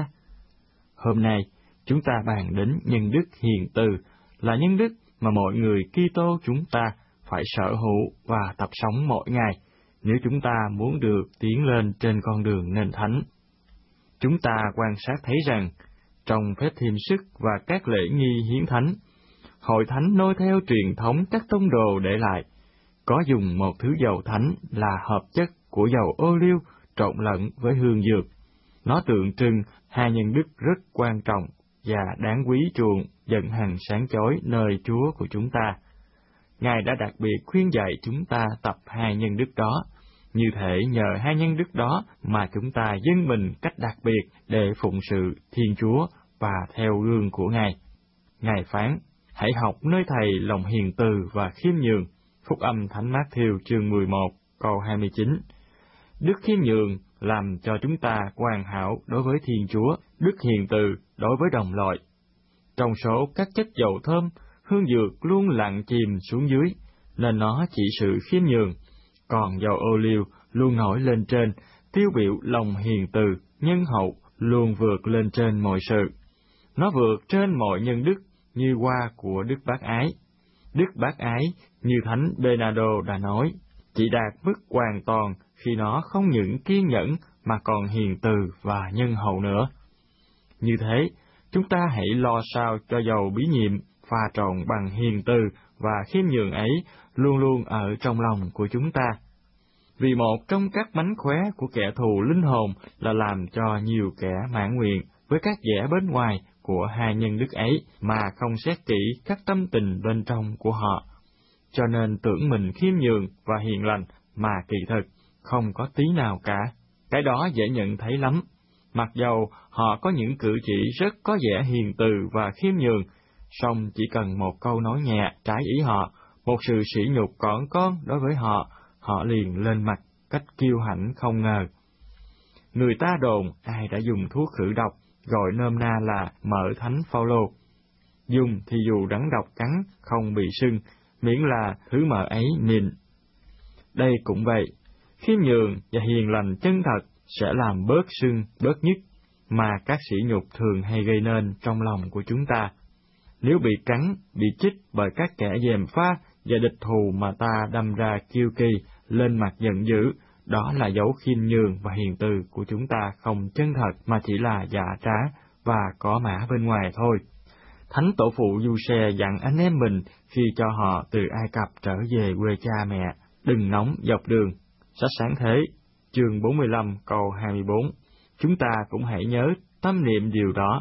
Hôm nay, chúng ta bàn đến nhân đức hiền từ, là nhân đức mà mọi người Kitô chúng ta phải sở hữu và tập sống mỗi ngày nếu chúng ta muốn được tiến lên trên con đường nên thánh. Chúng ta quan sát thấy rằng, trong phép thêm sức và các lễ nghi hiến thánh, hội thánh nối theo truyền thống các tông đồ để lại, có dùng một thứ dầu thánh là hợp chất của dầu ô liu trộn lẫn với hương dược. Nó tượng trưng hai nhân đức rất quan trọng và đáng quý chuộng dẫn hành sáng chói nơi Chúa của chúng ta. Ngài đã đặc biệt khuyên dạy chúng ta tập hai nhân đức đó. Như thể nhờ hai nhân đức đó mà chúng ta dâng mình cách đặc biệt để phụng sự Thiên Chúa và theo gương của Ngài. Ngài phán, hãy học nơi Thầy lòng hiền từ và khiêm nhường. Phúc âm Thánh Mát-thiêu chương 11, câu 29. Đức khiêm nhường làm cho chúng ta hoàn hảo đối với Thiên Chúa, đức hiền từ đối với đồng loại. Trong số các chất dầu thơm, hương dược luôn lặng chìm xuống dưới, nên nó chỉ sự khiêm nhường. Còn dầu ô liu luôn nổi lên trên, tiêu biểu lòng hiền từ, nhân hậu, luôn vượt lên trên mọi sự. Nó vượt trên mọi nhân đức như hoa của Đức Bác Ái. Đức Bác Ái, như Thánh Bernardo đã nói, chỉ đạt mức hoàn toàn khi nó không những kiên nhẫn mà còn hiền từ và nhân hậu nữa. Như thế, chúng ta hãy lo sao cho dầu bí nhiệm pha trộn bằng hiền từ và khiêm nhường ấy luôn luôn ở trong lòng của chúng ta. Vì một trong các mánh khóe của kẻ thù linh hồn là làm cho nhiều kẻ mãn nguyện với các vẻ bên ngoài của hai nhân đức ấy mà không xét kỹ các tâm tình bên trong của họ. Cho nên tưởng mình khiêm nhường và hiền lành mà kỳ thực không có tí nào cả. Cái đó dễ nhận thấy lắm. Mặc dầu họ có những cử chỉ rất có vẻ hiền từ và khiêm nhường, song chỉ cần một câu nói nhẹ trái ý họ, một sự sỉ nhục cỏn con đối với họ, họ liền lên mặt cách kiêu hãnh không ngờ. Người ta đồn ai đã dùng thuốc khử độc, gọi nôm na là mỡ Thánh Phaolô. Dùng thì dù đắng độc cắn không bị sưng, miễn là thứ mỡ ấy mịn. Đây cũng vậy, khiêm nhường và hiền lành chân thật sẽ làm bớt sưng, bớt nhức, mà các sỉ nhục thường hay gây nên trong lòng của chúng ta. Nếu bị cắn, bị chích bởi các kẻ gièm pha và địch thù mà ta đâm ra kiêu kỳ, lên mặt giận dữ, đó là dấu khiêm nhường và hiền từ của chúng ta không chân thật mà chỉ là giả trá và có mã bên ngoài thôi. Thánh tổ phụ Giuse dặn anh em mình khi cho họ từ Ai Cập trở về quê cha mẹ, đừng nóng dọc đường. Sách Sáng Thế, chương 45 câu 24. Chúng ta cũng hãy nhớ tâm niệm điều đó.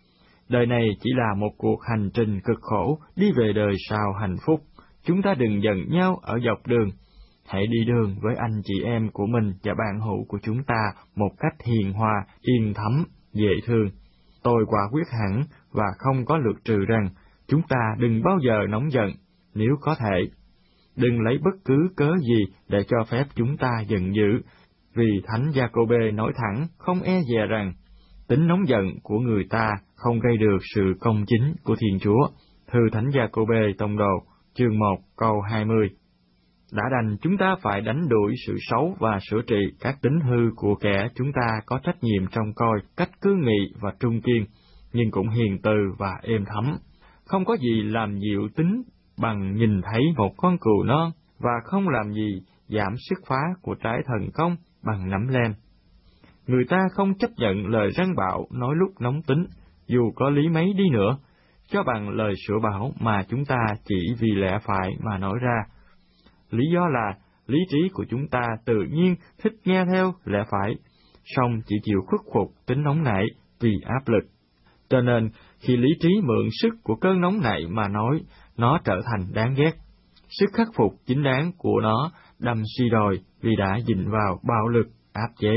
Đời này chỉ là một cuộc hành trình cực khổ đi về đời sau hạnh phúc. Chúng ta đừng giận nhau ở dọc đường. Hãy đi đường với anh chị em của mình và bạn hữu của chúng ta một cách hiền hòa, yên thấm, dễ thương. Tôi quả quyết hẳn và không có lược trừ rằng chúng ta đừng bao giờ nóng giận, nếu có thể. Đừng lấy bất cứ cớ gì để cho phép chúng ta giận dữ, vì Thánh Gia-cô-bê nói thẳng, không e dè rằng tính nóng giận của người ta không gây được sự công chính của Thiên Chúa. Thư Thánh Gia-cô-bê tông đồ, chương 1 câu 20. Đã đành chúng ta phải đánh đuổi sự xấu và sửa trị các tính hư của kẻ chúng ta có trách nhiệm trông coi cách cương nghị và trung kiên, nhưng cũng hiền từ và êm thấm. Không có gì làm dịu tính bằng nhìn thấy một con cừu non, và không làm gì giảm sức phá của trái thần công bằng nắm lem. Người ta không chấp nhận lời răn bảo nói lúc nóng tính, dù có lý mấy đi nữa, cho bằng lời sửa bảo mà chúng ta chỉ vì lẽ phải mà nói ra. Lý do là lý trí của chúng ta tự nhiên thích nghe theo lẽ phải, song chỉ chịu khuất phục tính nóng nảy vì áp lực. Cho nên, khi lý trí mượn sức của cơn nóng nảy mà nói, nó trở thành đáng ghét. Sức khắc phục chính đáng của nó đâm suy đồi vì đã dịnh vào bạo lực áp chế.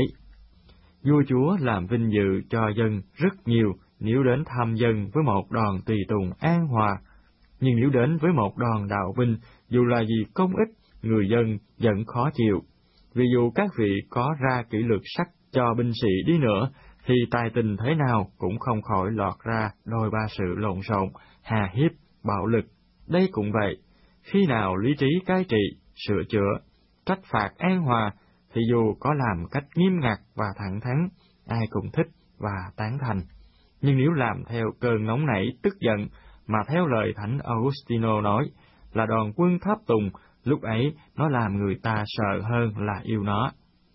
Vua chúa làm vinh dự cho dân rất nhiều nếu đến thăm dân với một đoàn tùy tùng an hòa, nhưng nếu đến với một đoàn đạo binh, dù là gì công ích, người dân vẫn khó chịu. Vì dù các vị có ra kỷ luật sắc cho binh sĩ đi nữa, thì tài tình thế nào cũng không khỏi lọt ra đôi ba sự lộn xộn, hà hiếp, bạo lực. Đây cũng vậy, khi nào lý trí cai trị, sửa chữa, trách phạt an hòa, thì dù có làm cách nghiêm ngặt và thẳng thắn, ai cũng thích và tán thành. Nhưng nếu làm theo cơn nóng nảy tức giận, mà theo lời Thánh Augustino nói, là đoàn quân tháp tùng, lúc ấy nó làm người ta sợ hơn là yêu nó.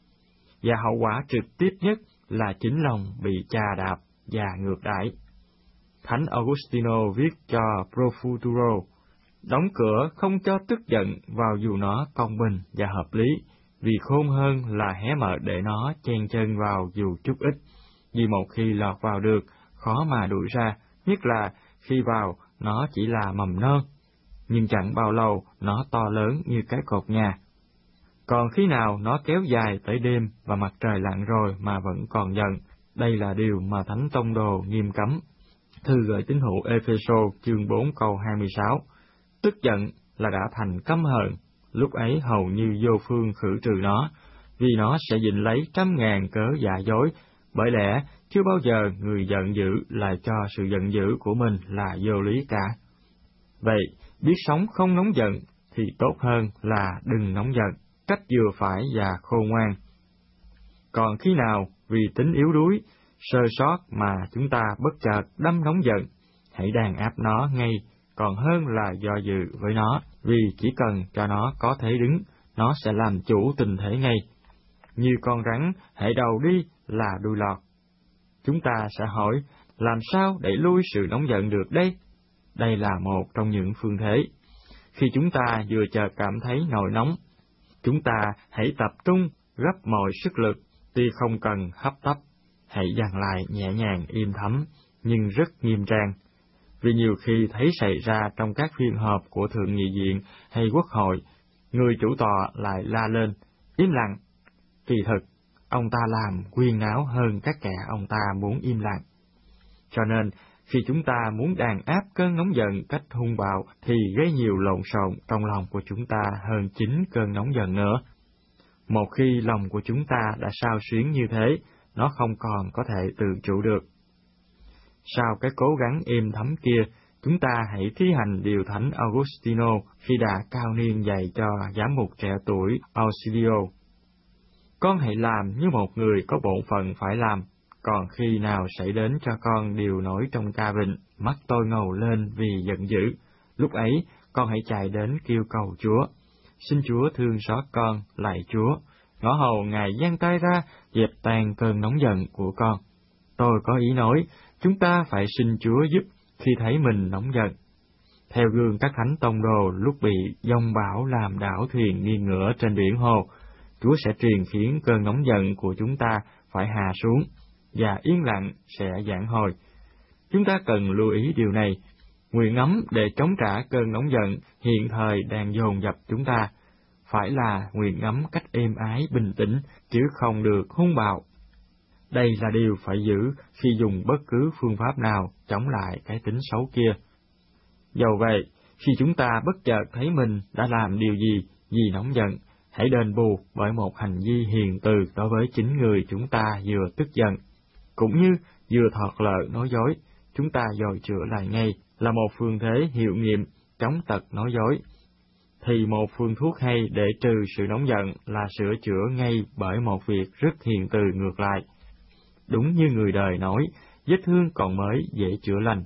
Và hậu quả trực tiếp nhất là chính lòng bị chà đạp và ngược đãi. Thánh Augustino viết cho Pro Futuro, đóng cửa không cho tức giận vào dù nó công bình và hợp lý, vì khôn hơn là hé mở để nó chen chân vào dù chút ít, vì một khi lọt vào được, khó mà đuổi ra, nhất là khi vào nó chỉ là mầm non, nhưng chẳng bao lâu nó to lớn như cái cột nhà. Còn khi nào nó kéo dài tới đêm và mặt trời lặn rồi mà vẫn còn giận, đây là điều mà Thánh Tông Đồ nghiêm cấm. Thư gửi tín hữu Epheso chương 4 câu 26, tức giận là đã thành căm hờn, lúc ấy hầu như vô phương khử trừ nó, vì nó sẽ dịnh lấy trăm ngàn cớ giả dối, bởi lẽ chưa bao giờ người giận dữ lại cho sự giận dữ của mình là vô lý cả. Vậy, biết sống không nóng giận thì tốt hơn là đừng nóng giận, cách vừa phải và khôn ngoan. Còn khi nào vì tính yếu đuối, sơ sót mà chúng ta bất chợt đâm nóng giận, hãy đàn áp nó ngay, còn hơn là do dự với nó, vì chỉ cần cho nó có thể đứng, nó sẽ làm chủ tình thế ngay. Như con rắn hãy đầu đi là đuôi lọt. Chúng ta sẽ hỏi, làm sao đẩy lui sự nóng giận được đây? Đây là một trong những phương thế. Khi chúng ta vừa chợt cảm thấy nổi nóng, chúng ta hãy tập trung gấp mọi sức lực, tuy không cần hấp tấp, hãy dằn lại nhẹ nhàng im thấm, nhưng rất nghiêm trang. Vì nhiều khi thấy xảy ra trong các phiên họp của Thượng nghị viện hay Quốc hội, người chủ tọa lại la lên, im lặng. Kỳ thực, ông ta làm quyên náo hơn các kẻ ông ta muốn im lặng. Cho nên, khi chúng ta muốn đàn áp cơn nóng giận cách hung bạo thì gây nhiều lộn xộn trong lòng của chúng ta hơn chính cơn nóng giận nữa. Một khi lòng của chúng ta đã xao xuyến như thế, nó không còn có thể tự chủ được. Sau cái cố gắng êm thấm kia, chúng ta hãy thi hành điều Thánh Augustino khi đã cao niên dạy cho giám mục trẻ tuổi Auxilio. Con hãy làm như một người có bổn phận phải làm, còn khi nào xảy đến cho con điều nổi trong ca vịnh, mắt tôi ngầu lên vì giận dữ, lúc ấy con hãy chạy đến kêu cầu Chúa. Xin Chúa thương xót con, lạy Chúa, ngõ hầu Ngài giang tay ra, dẹp tan cơn nóng giận của con. Tôi có ý nói, chúng ta phải xin Chúa giúp khi thấy mình nóng giận. Theo gương các thánh tông đồ lúc bị giông bão làm đảo thuyền nghiêng ngửa trên biển hồ, Chúa sẽ truyền khiến cơn nóng giận của chúng ta phải hạ xuống, và yên lặng sẽ giảng hồi. Chúng ta cần lưu ý điều này, nguyện ấm để chống trả cơn nóng giận hiện thời đang dồn dập chúng ta, phải là nguyện ấm cách êm ái bình tĩnh, chứ không được hung bạo. Đây là điều phải giữ khi dùng bất cứ phương pháp nào chống lại cái tính xấu kia. Dầu vậy, khi chúng ta bất chợt thấy mình đã làm điều gì vì nóng giận, hãy đền bù bởi một hành vi hiền từ đối với chính người chúng ta vừa tức giận, cũng như vừa thọt lợ nói dối, chúng ta dồi chữa lại ngay là một phương thế hiệu nghiệm chống tật nói dối. Thì một phương thuốc hay để trừ sự nóng giận là sửa chữa ngay bởi một việc rất hiền từ ngược lại. Đúng như người đời nói, vết thương còn mới dễ chữa lành.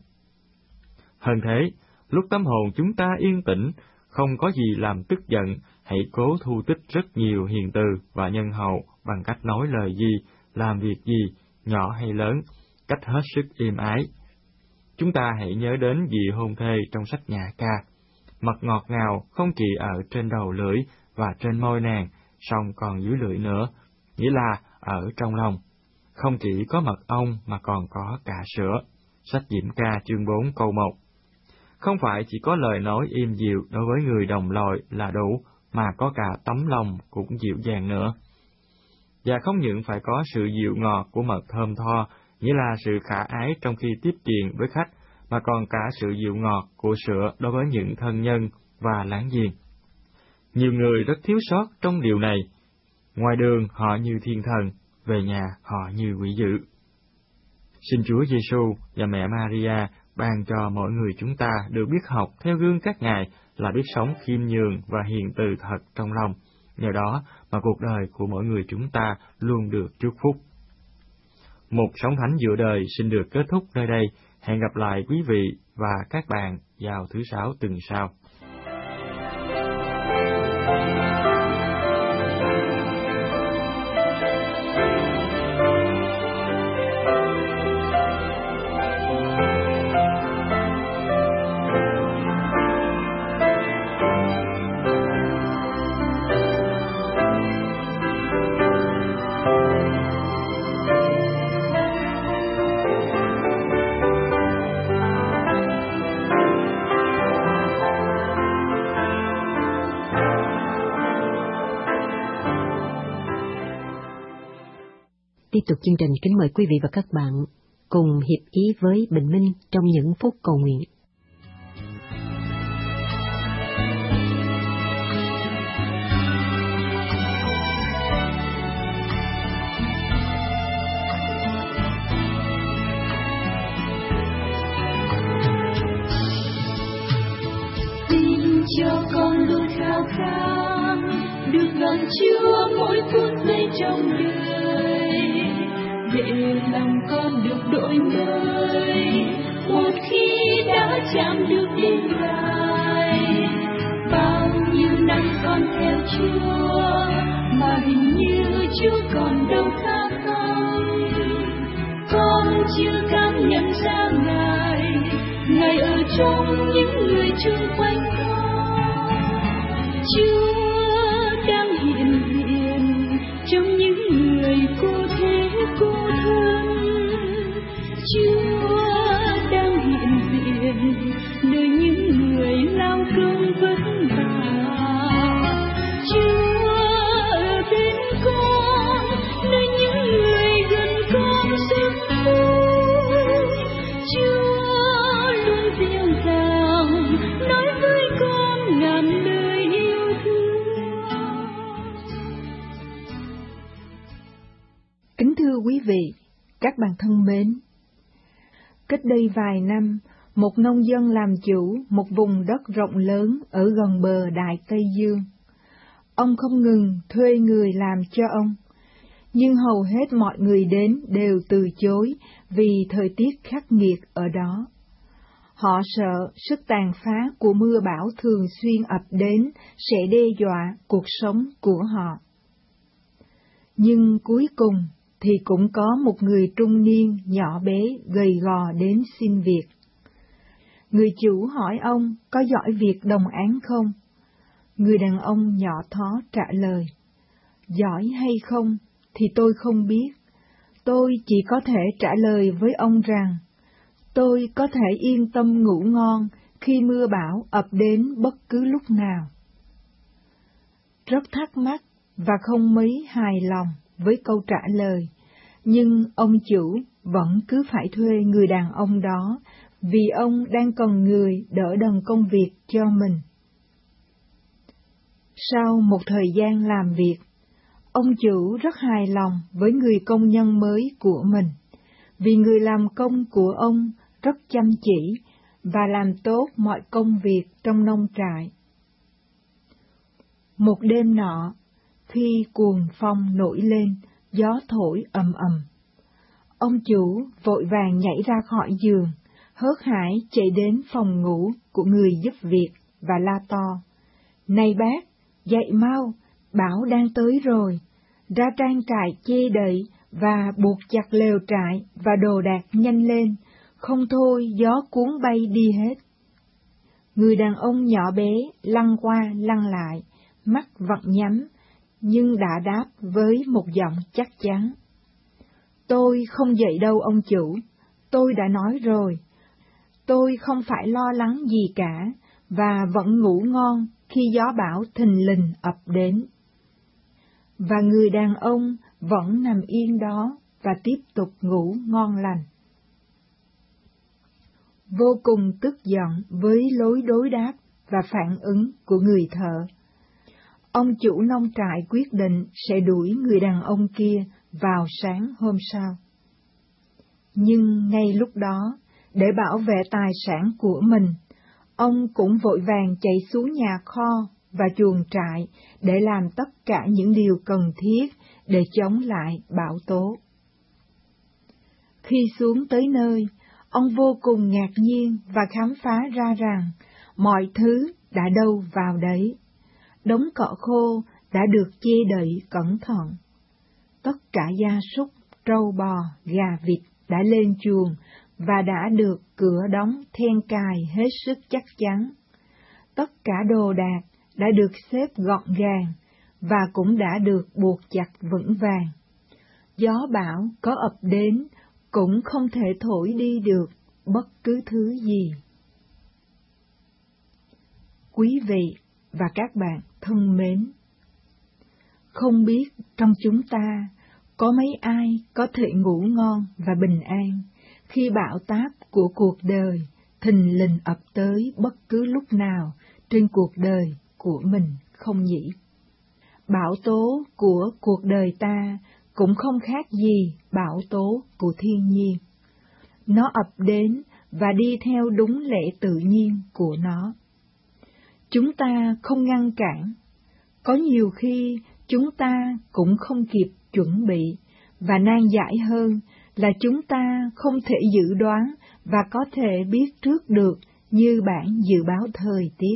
Hơn thế, lúc tâm hồn chúng ta yên tĩnh, không có gì làm tức giận, hãy cố thu tích rất nhiều hiền từ và nhân hậu bằng cách nói lời gì, làm việc gì, nhỏ hay lớn, cách hết sức êm ái. Chúng ta hãy nhớ đến vị hôn thê trong sách Nhạc Ca. Mật ngọt ngào không chỉ ở trên đầu lưỡi và trên môi nàng, song còn dưới lưỡi nữa, nghĩa là ở trong lòng. Không chỉ có mật ong mà còn có cả sữa. Sách Diễm Ca chương 4 câu 1. Không phải chỉ có lời nói êm dịu đối với người đồng loại là đủ, mà có cả tấm lòng cũng dịu dàng nữa. Và không những phải có sự dịu ngọt của mật thơm tho, nghĩa là sự khả ái trong khi tiếp chuyện với khách, mà còn cả sự dịu ngọt của sữa đối với những thân nhân và láng giềng. Nhiều người rất thiếu sót trong điều này. Ngoài đường họ như thiên thần, về nhà họ như quỷ dữ. Xin Chúa Giêsu và mẹ Maria ban cho mỗi người chúng ta được biết học theo gương các ngài, là biết sống khiêm nhường và hiền từ thật trong lòng. Nhờ đó mà cuộc đời của mỗi người chúng ta luôn được chúc phúc. Một Sống Thánh Dựa Đời xin được kết thúc nơi đây. Hẹn gặp lại quý vị và các bạn vào thứ Sáu tuần sau.
Tiếp tục chương trình, kính mời quý vị và các bạn cùng hiệp ý với Bình Minh trong những phút cầu nguyện.
Xin cho con luôn khao khát được gần Chúa mỗi phút giây trong đời, để lòng con được đổi mới một khi đã chạm được đến Ngài. Bao nhiêu năm con theo Chúa mà hình như Chúa còn đâu xa xăm. Con chưa cảm nhận ra Ngài, Ngài ở trong những người chung quanh con. Chúa đang hiện diện trong những người cô thế cô thân. Chúa đang hiện diện nơi những người lao công vất vả. Chúa ở bên con nơi những người gần con rất vui. Chúa luôn dịu dàng nói với con ngàn lời yêu thương.
Kính thưa quý vị, các bạn thân mến, cách đây vài năm, một nông dân làm chủ một vùng đất rộng lớn ở gần bờ Đại Tây Dương. Ông không ngừng thuê người làm cho ông, nhưng hầu hết mọi người đến đều từ chối vì thời tiết khắc nghiệt ở đó. Họ sợ sức tàn phá của mưa bão thường xuyên ập đến sẽ đe dọa cuộc sống của họ. Nhưng cuối cùng thì cũng có một người trung niên nhỏ bé gầy gò đến xin việc. Người chủ hỏi ông có giỏi việc đồng áng không? Người đàn ông nhỏ thó trả lời, giỏi hay không thì tôi không biết. Tôi chỉ có thể trả lời với ông rằng, tôi có thể yên tâm ngủ ngon khi mưa bão ập đến bất cứ lúc nào. Rất thắc mắc và không mấy hài lòng với câu trả lời, nhưng ông chủ vẫn cứ phải thuê người đàn ông đó vì ông đang cần người đỡ đần công việc cho mình. Sau một thời gian làm việc, ông chủ rất hài lòng với người công nhân mới của mình, vì người làm công của ông rất chăm chỉ và làm tốt mọi công việc trong nông trại. Một đêm nọ, khi cuồng phong nổi lên, gió thổi ầm ầm, ông chủ vội vàng nhảy ra khỏi giường, hớt hải chạy đến phòng ngủ của người giúp việc và la to, này bác, dậy mau, bão đang tới rồi, ra trang trại che đậy và buộc chặt lều trại và đồ đạc nhanh lên, không thôi gió cuốn bay đi hết. Người đàn ông nhỏ bé lăn qua lăn lại, mắt vẫn nhắm, nhưng đã đáp với một giọng chắc chắn: "Tôi không dậy đâu ông chủ, tôi đã nói rồi. Tôi không phải lo lắng gì cả, và vẫn ngủ ngon khi gió bão thình lình ập đến." Và người đàn ông vẫn nằm yên đó và tiếp tục ngủ ngon lành. Vô cùng tức giận với lối đối đáp và phản ứng của người thợ, ông chủ nông trại quyết định sẽ đuổi người đàn ông kia vào sáng hôm sau. Nhưng ngay lúc đó, để bảo vệ tài sản của mình, ông cũng vội vàng chạy xuống nhà kho và chuồng trại để làm tất cả những điều cần thiết để chống lại bão tố. Khi xuống tới nơi, ông vô cùng ngạc nhiên và khám phá ra rằng mọi thứ đã đâu vào đấy. Đống cỏ khô đã được che đậy cẩn thận. Tất cả gia súc, trâu bò, gà vịt đã lên chuồng và đã được cửa đóng then cài hết sức chắc chắn. Tất cả đồ đạc đã được xếp gọn gàng và cũng đã được buộc chặt vững vàng. Gió bão có ập đến cũng không thể thổi đi được bất cứ thứ gì. Quý vị và các bạn thân mến, không biết trong chúng ta có mấy ai có thể ngủ ngon và bình an khi bão táp của cuộc đời thình lình ập tới bất cứ lúc nào trên cuộc đời của mình không nhỉ? Bão tố của cuộc đời ta cũng không khác gì bão tố của thiên nhiên. Nó ập đến và đi theo đúng lẽ tự nhiên của nó. Chúng ta không ngăn cản. Có nhiều khi chúng ta cũng không kịp chuẩn bị, và nan giải hơn là chúng ta không thể dự đoán và có thể biết trước được như bản dự báo thời tiết.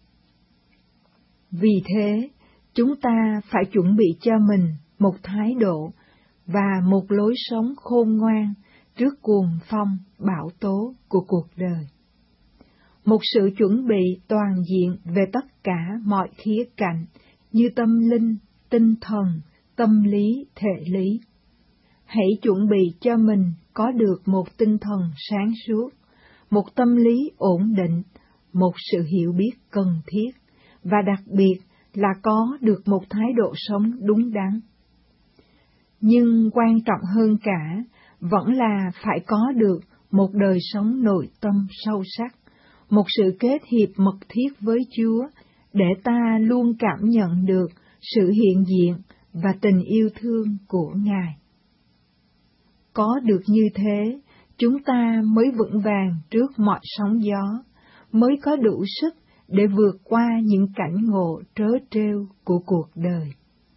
Vì thế, chúng ta phải chuẩn bị cho mình một thái độ và một lối sống khôn ngoan trước cuồng phong bão tố của cuộc đời. Một sự chuẩn bị toàn diện về tất cả mọi khía cạnh như tâm linh, tinh thần, tâm lý, thể lý. Hãy chuẩn bị cho mình có được một tinh thần sáng suốt, một tâm lý ổn định, một sự hiểu biết cần thiết, và đặc biệt là có được một thái độ sống đúng đắn. Nhưng quan trọng hơn cả vẫn là phải có được một đời sống nội tâm sâu sắc, một sự kết hiệp mật thiết với Chúa, để ta luôn cảm nhận được sự hiện diện và tình yêu thương của Ngài. Có được như thế, chúng ta mới vững vàng trước mọi sóng gió, mới có đủ sức để vượt qua những cảnh ngộ trớ trêu của cuộc đời.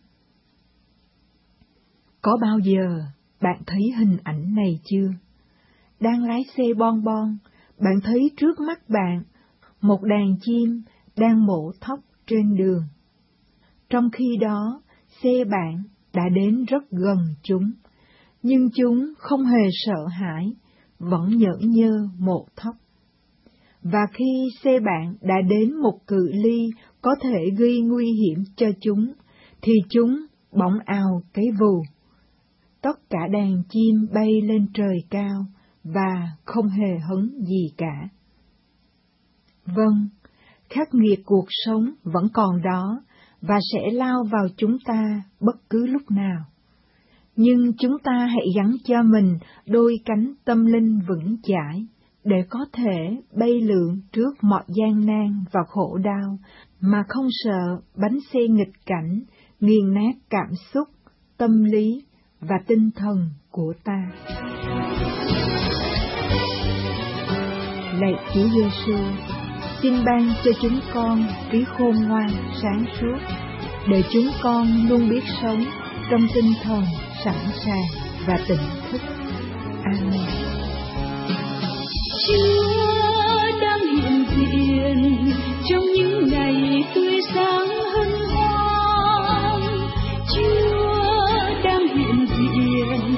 Có bao giờ bạn thấy hình ảnh này chưa? Đang lái xe bon bon, bạn thấy trước mắt bạn một đàn chim đang mổ thóc trên đường. Trong khi đó, xe bạn đã đến rất gần chúng, nhưng chúng không hề sợ hãi, vẫn nhởn nhơ mổ thóc. Và khi xe bạn đã đến một cự ly có thể gây nguy hiểm cho chúng, thì chúng bỗng ào cái vù. Tất cả đàn chim bay lên trời cao và không hề hấn gì cả. Vâng, khắc nghiệt cuộc sống vẫn còn đó và sẽ lao vào chúng ta bất cứ lúc nào. Nhưng chúng ta hãy gắn cho mình đôi cánh tâm linh vững chãi, để có thể bay lượn trước mọi gian nan và khổ đau, mà không sợ bánh xe nghịch cảnh, nghiền nát cảm xúc, tâm lý và tinh thần của ta. Lạy Chúa Giêsu, xin ban cho chúng con trí khôn ngoan sáng suốt, để chúng con luôn biết sống trong tinh thần sẵn sàng và tỉnh thức. Amen.
Chúa đang hiện diện trong những ngày tươi sáng hân hoan. Chúa đang hiện diện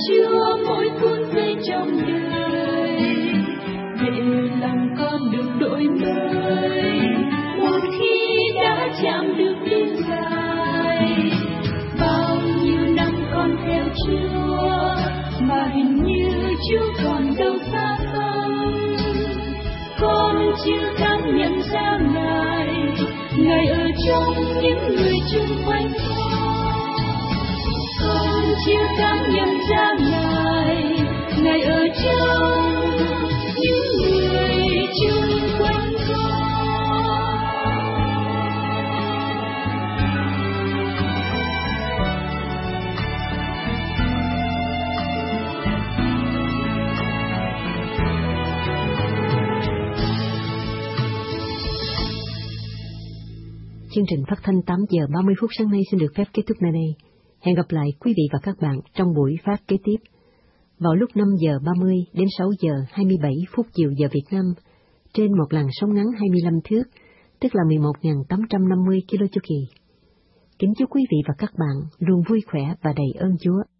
Chúa mỗi phút giây trong đời, để lòng con được đổi mới. Một khi đã chạm được đường dài, bao nhiêu năm con theo Chúa, mà hình như Chúa còn đâu xa xăm. Con chưa cảm nhận ra Ngài ở trong những người chung quanh con chưa cảm nhận ra Ngài ở trong những người chung quanh con.
Chương trình phát thanh 8 giờ 30 phút sáng nay xin được phép kết thúc nơi đây. Hẹn gặp lại quý vị và các bạn trong buổi phát kế tiếp vào lúc 5 giờ 30 đến 6 giờ 27 phút chiều giờ Việt Nam trên một làn sóng ngắn 25 thước, tức là 11.850 kilo chu kỳ. Kính chúc quý vị và các bạn luôn vui khỏe và đầy ơn Chúa.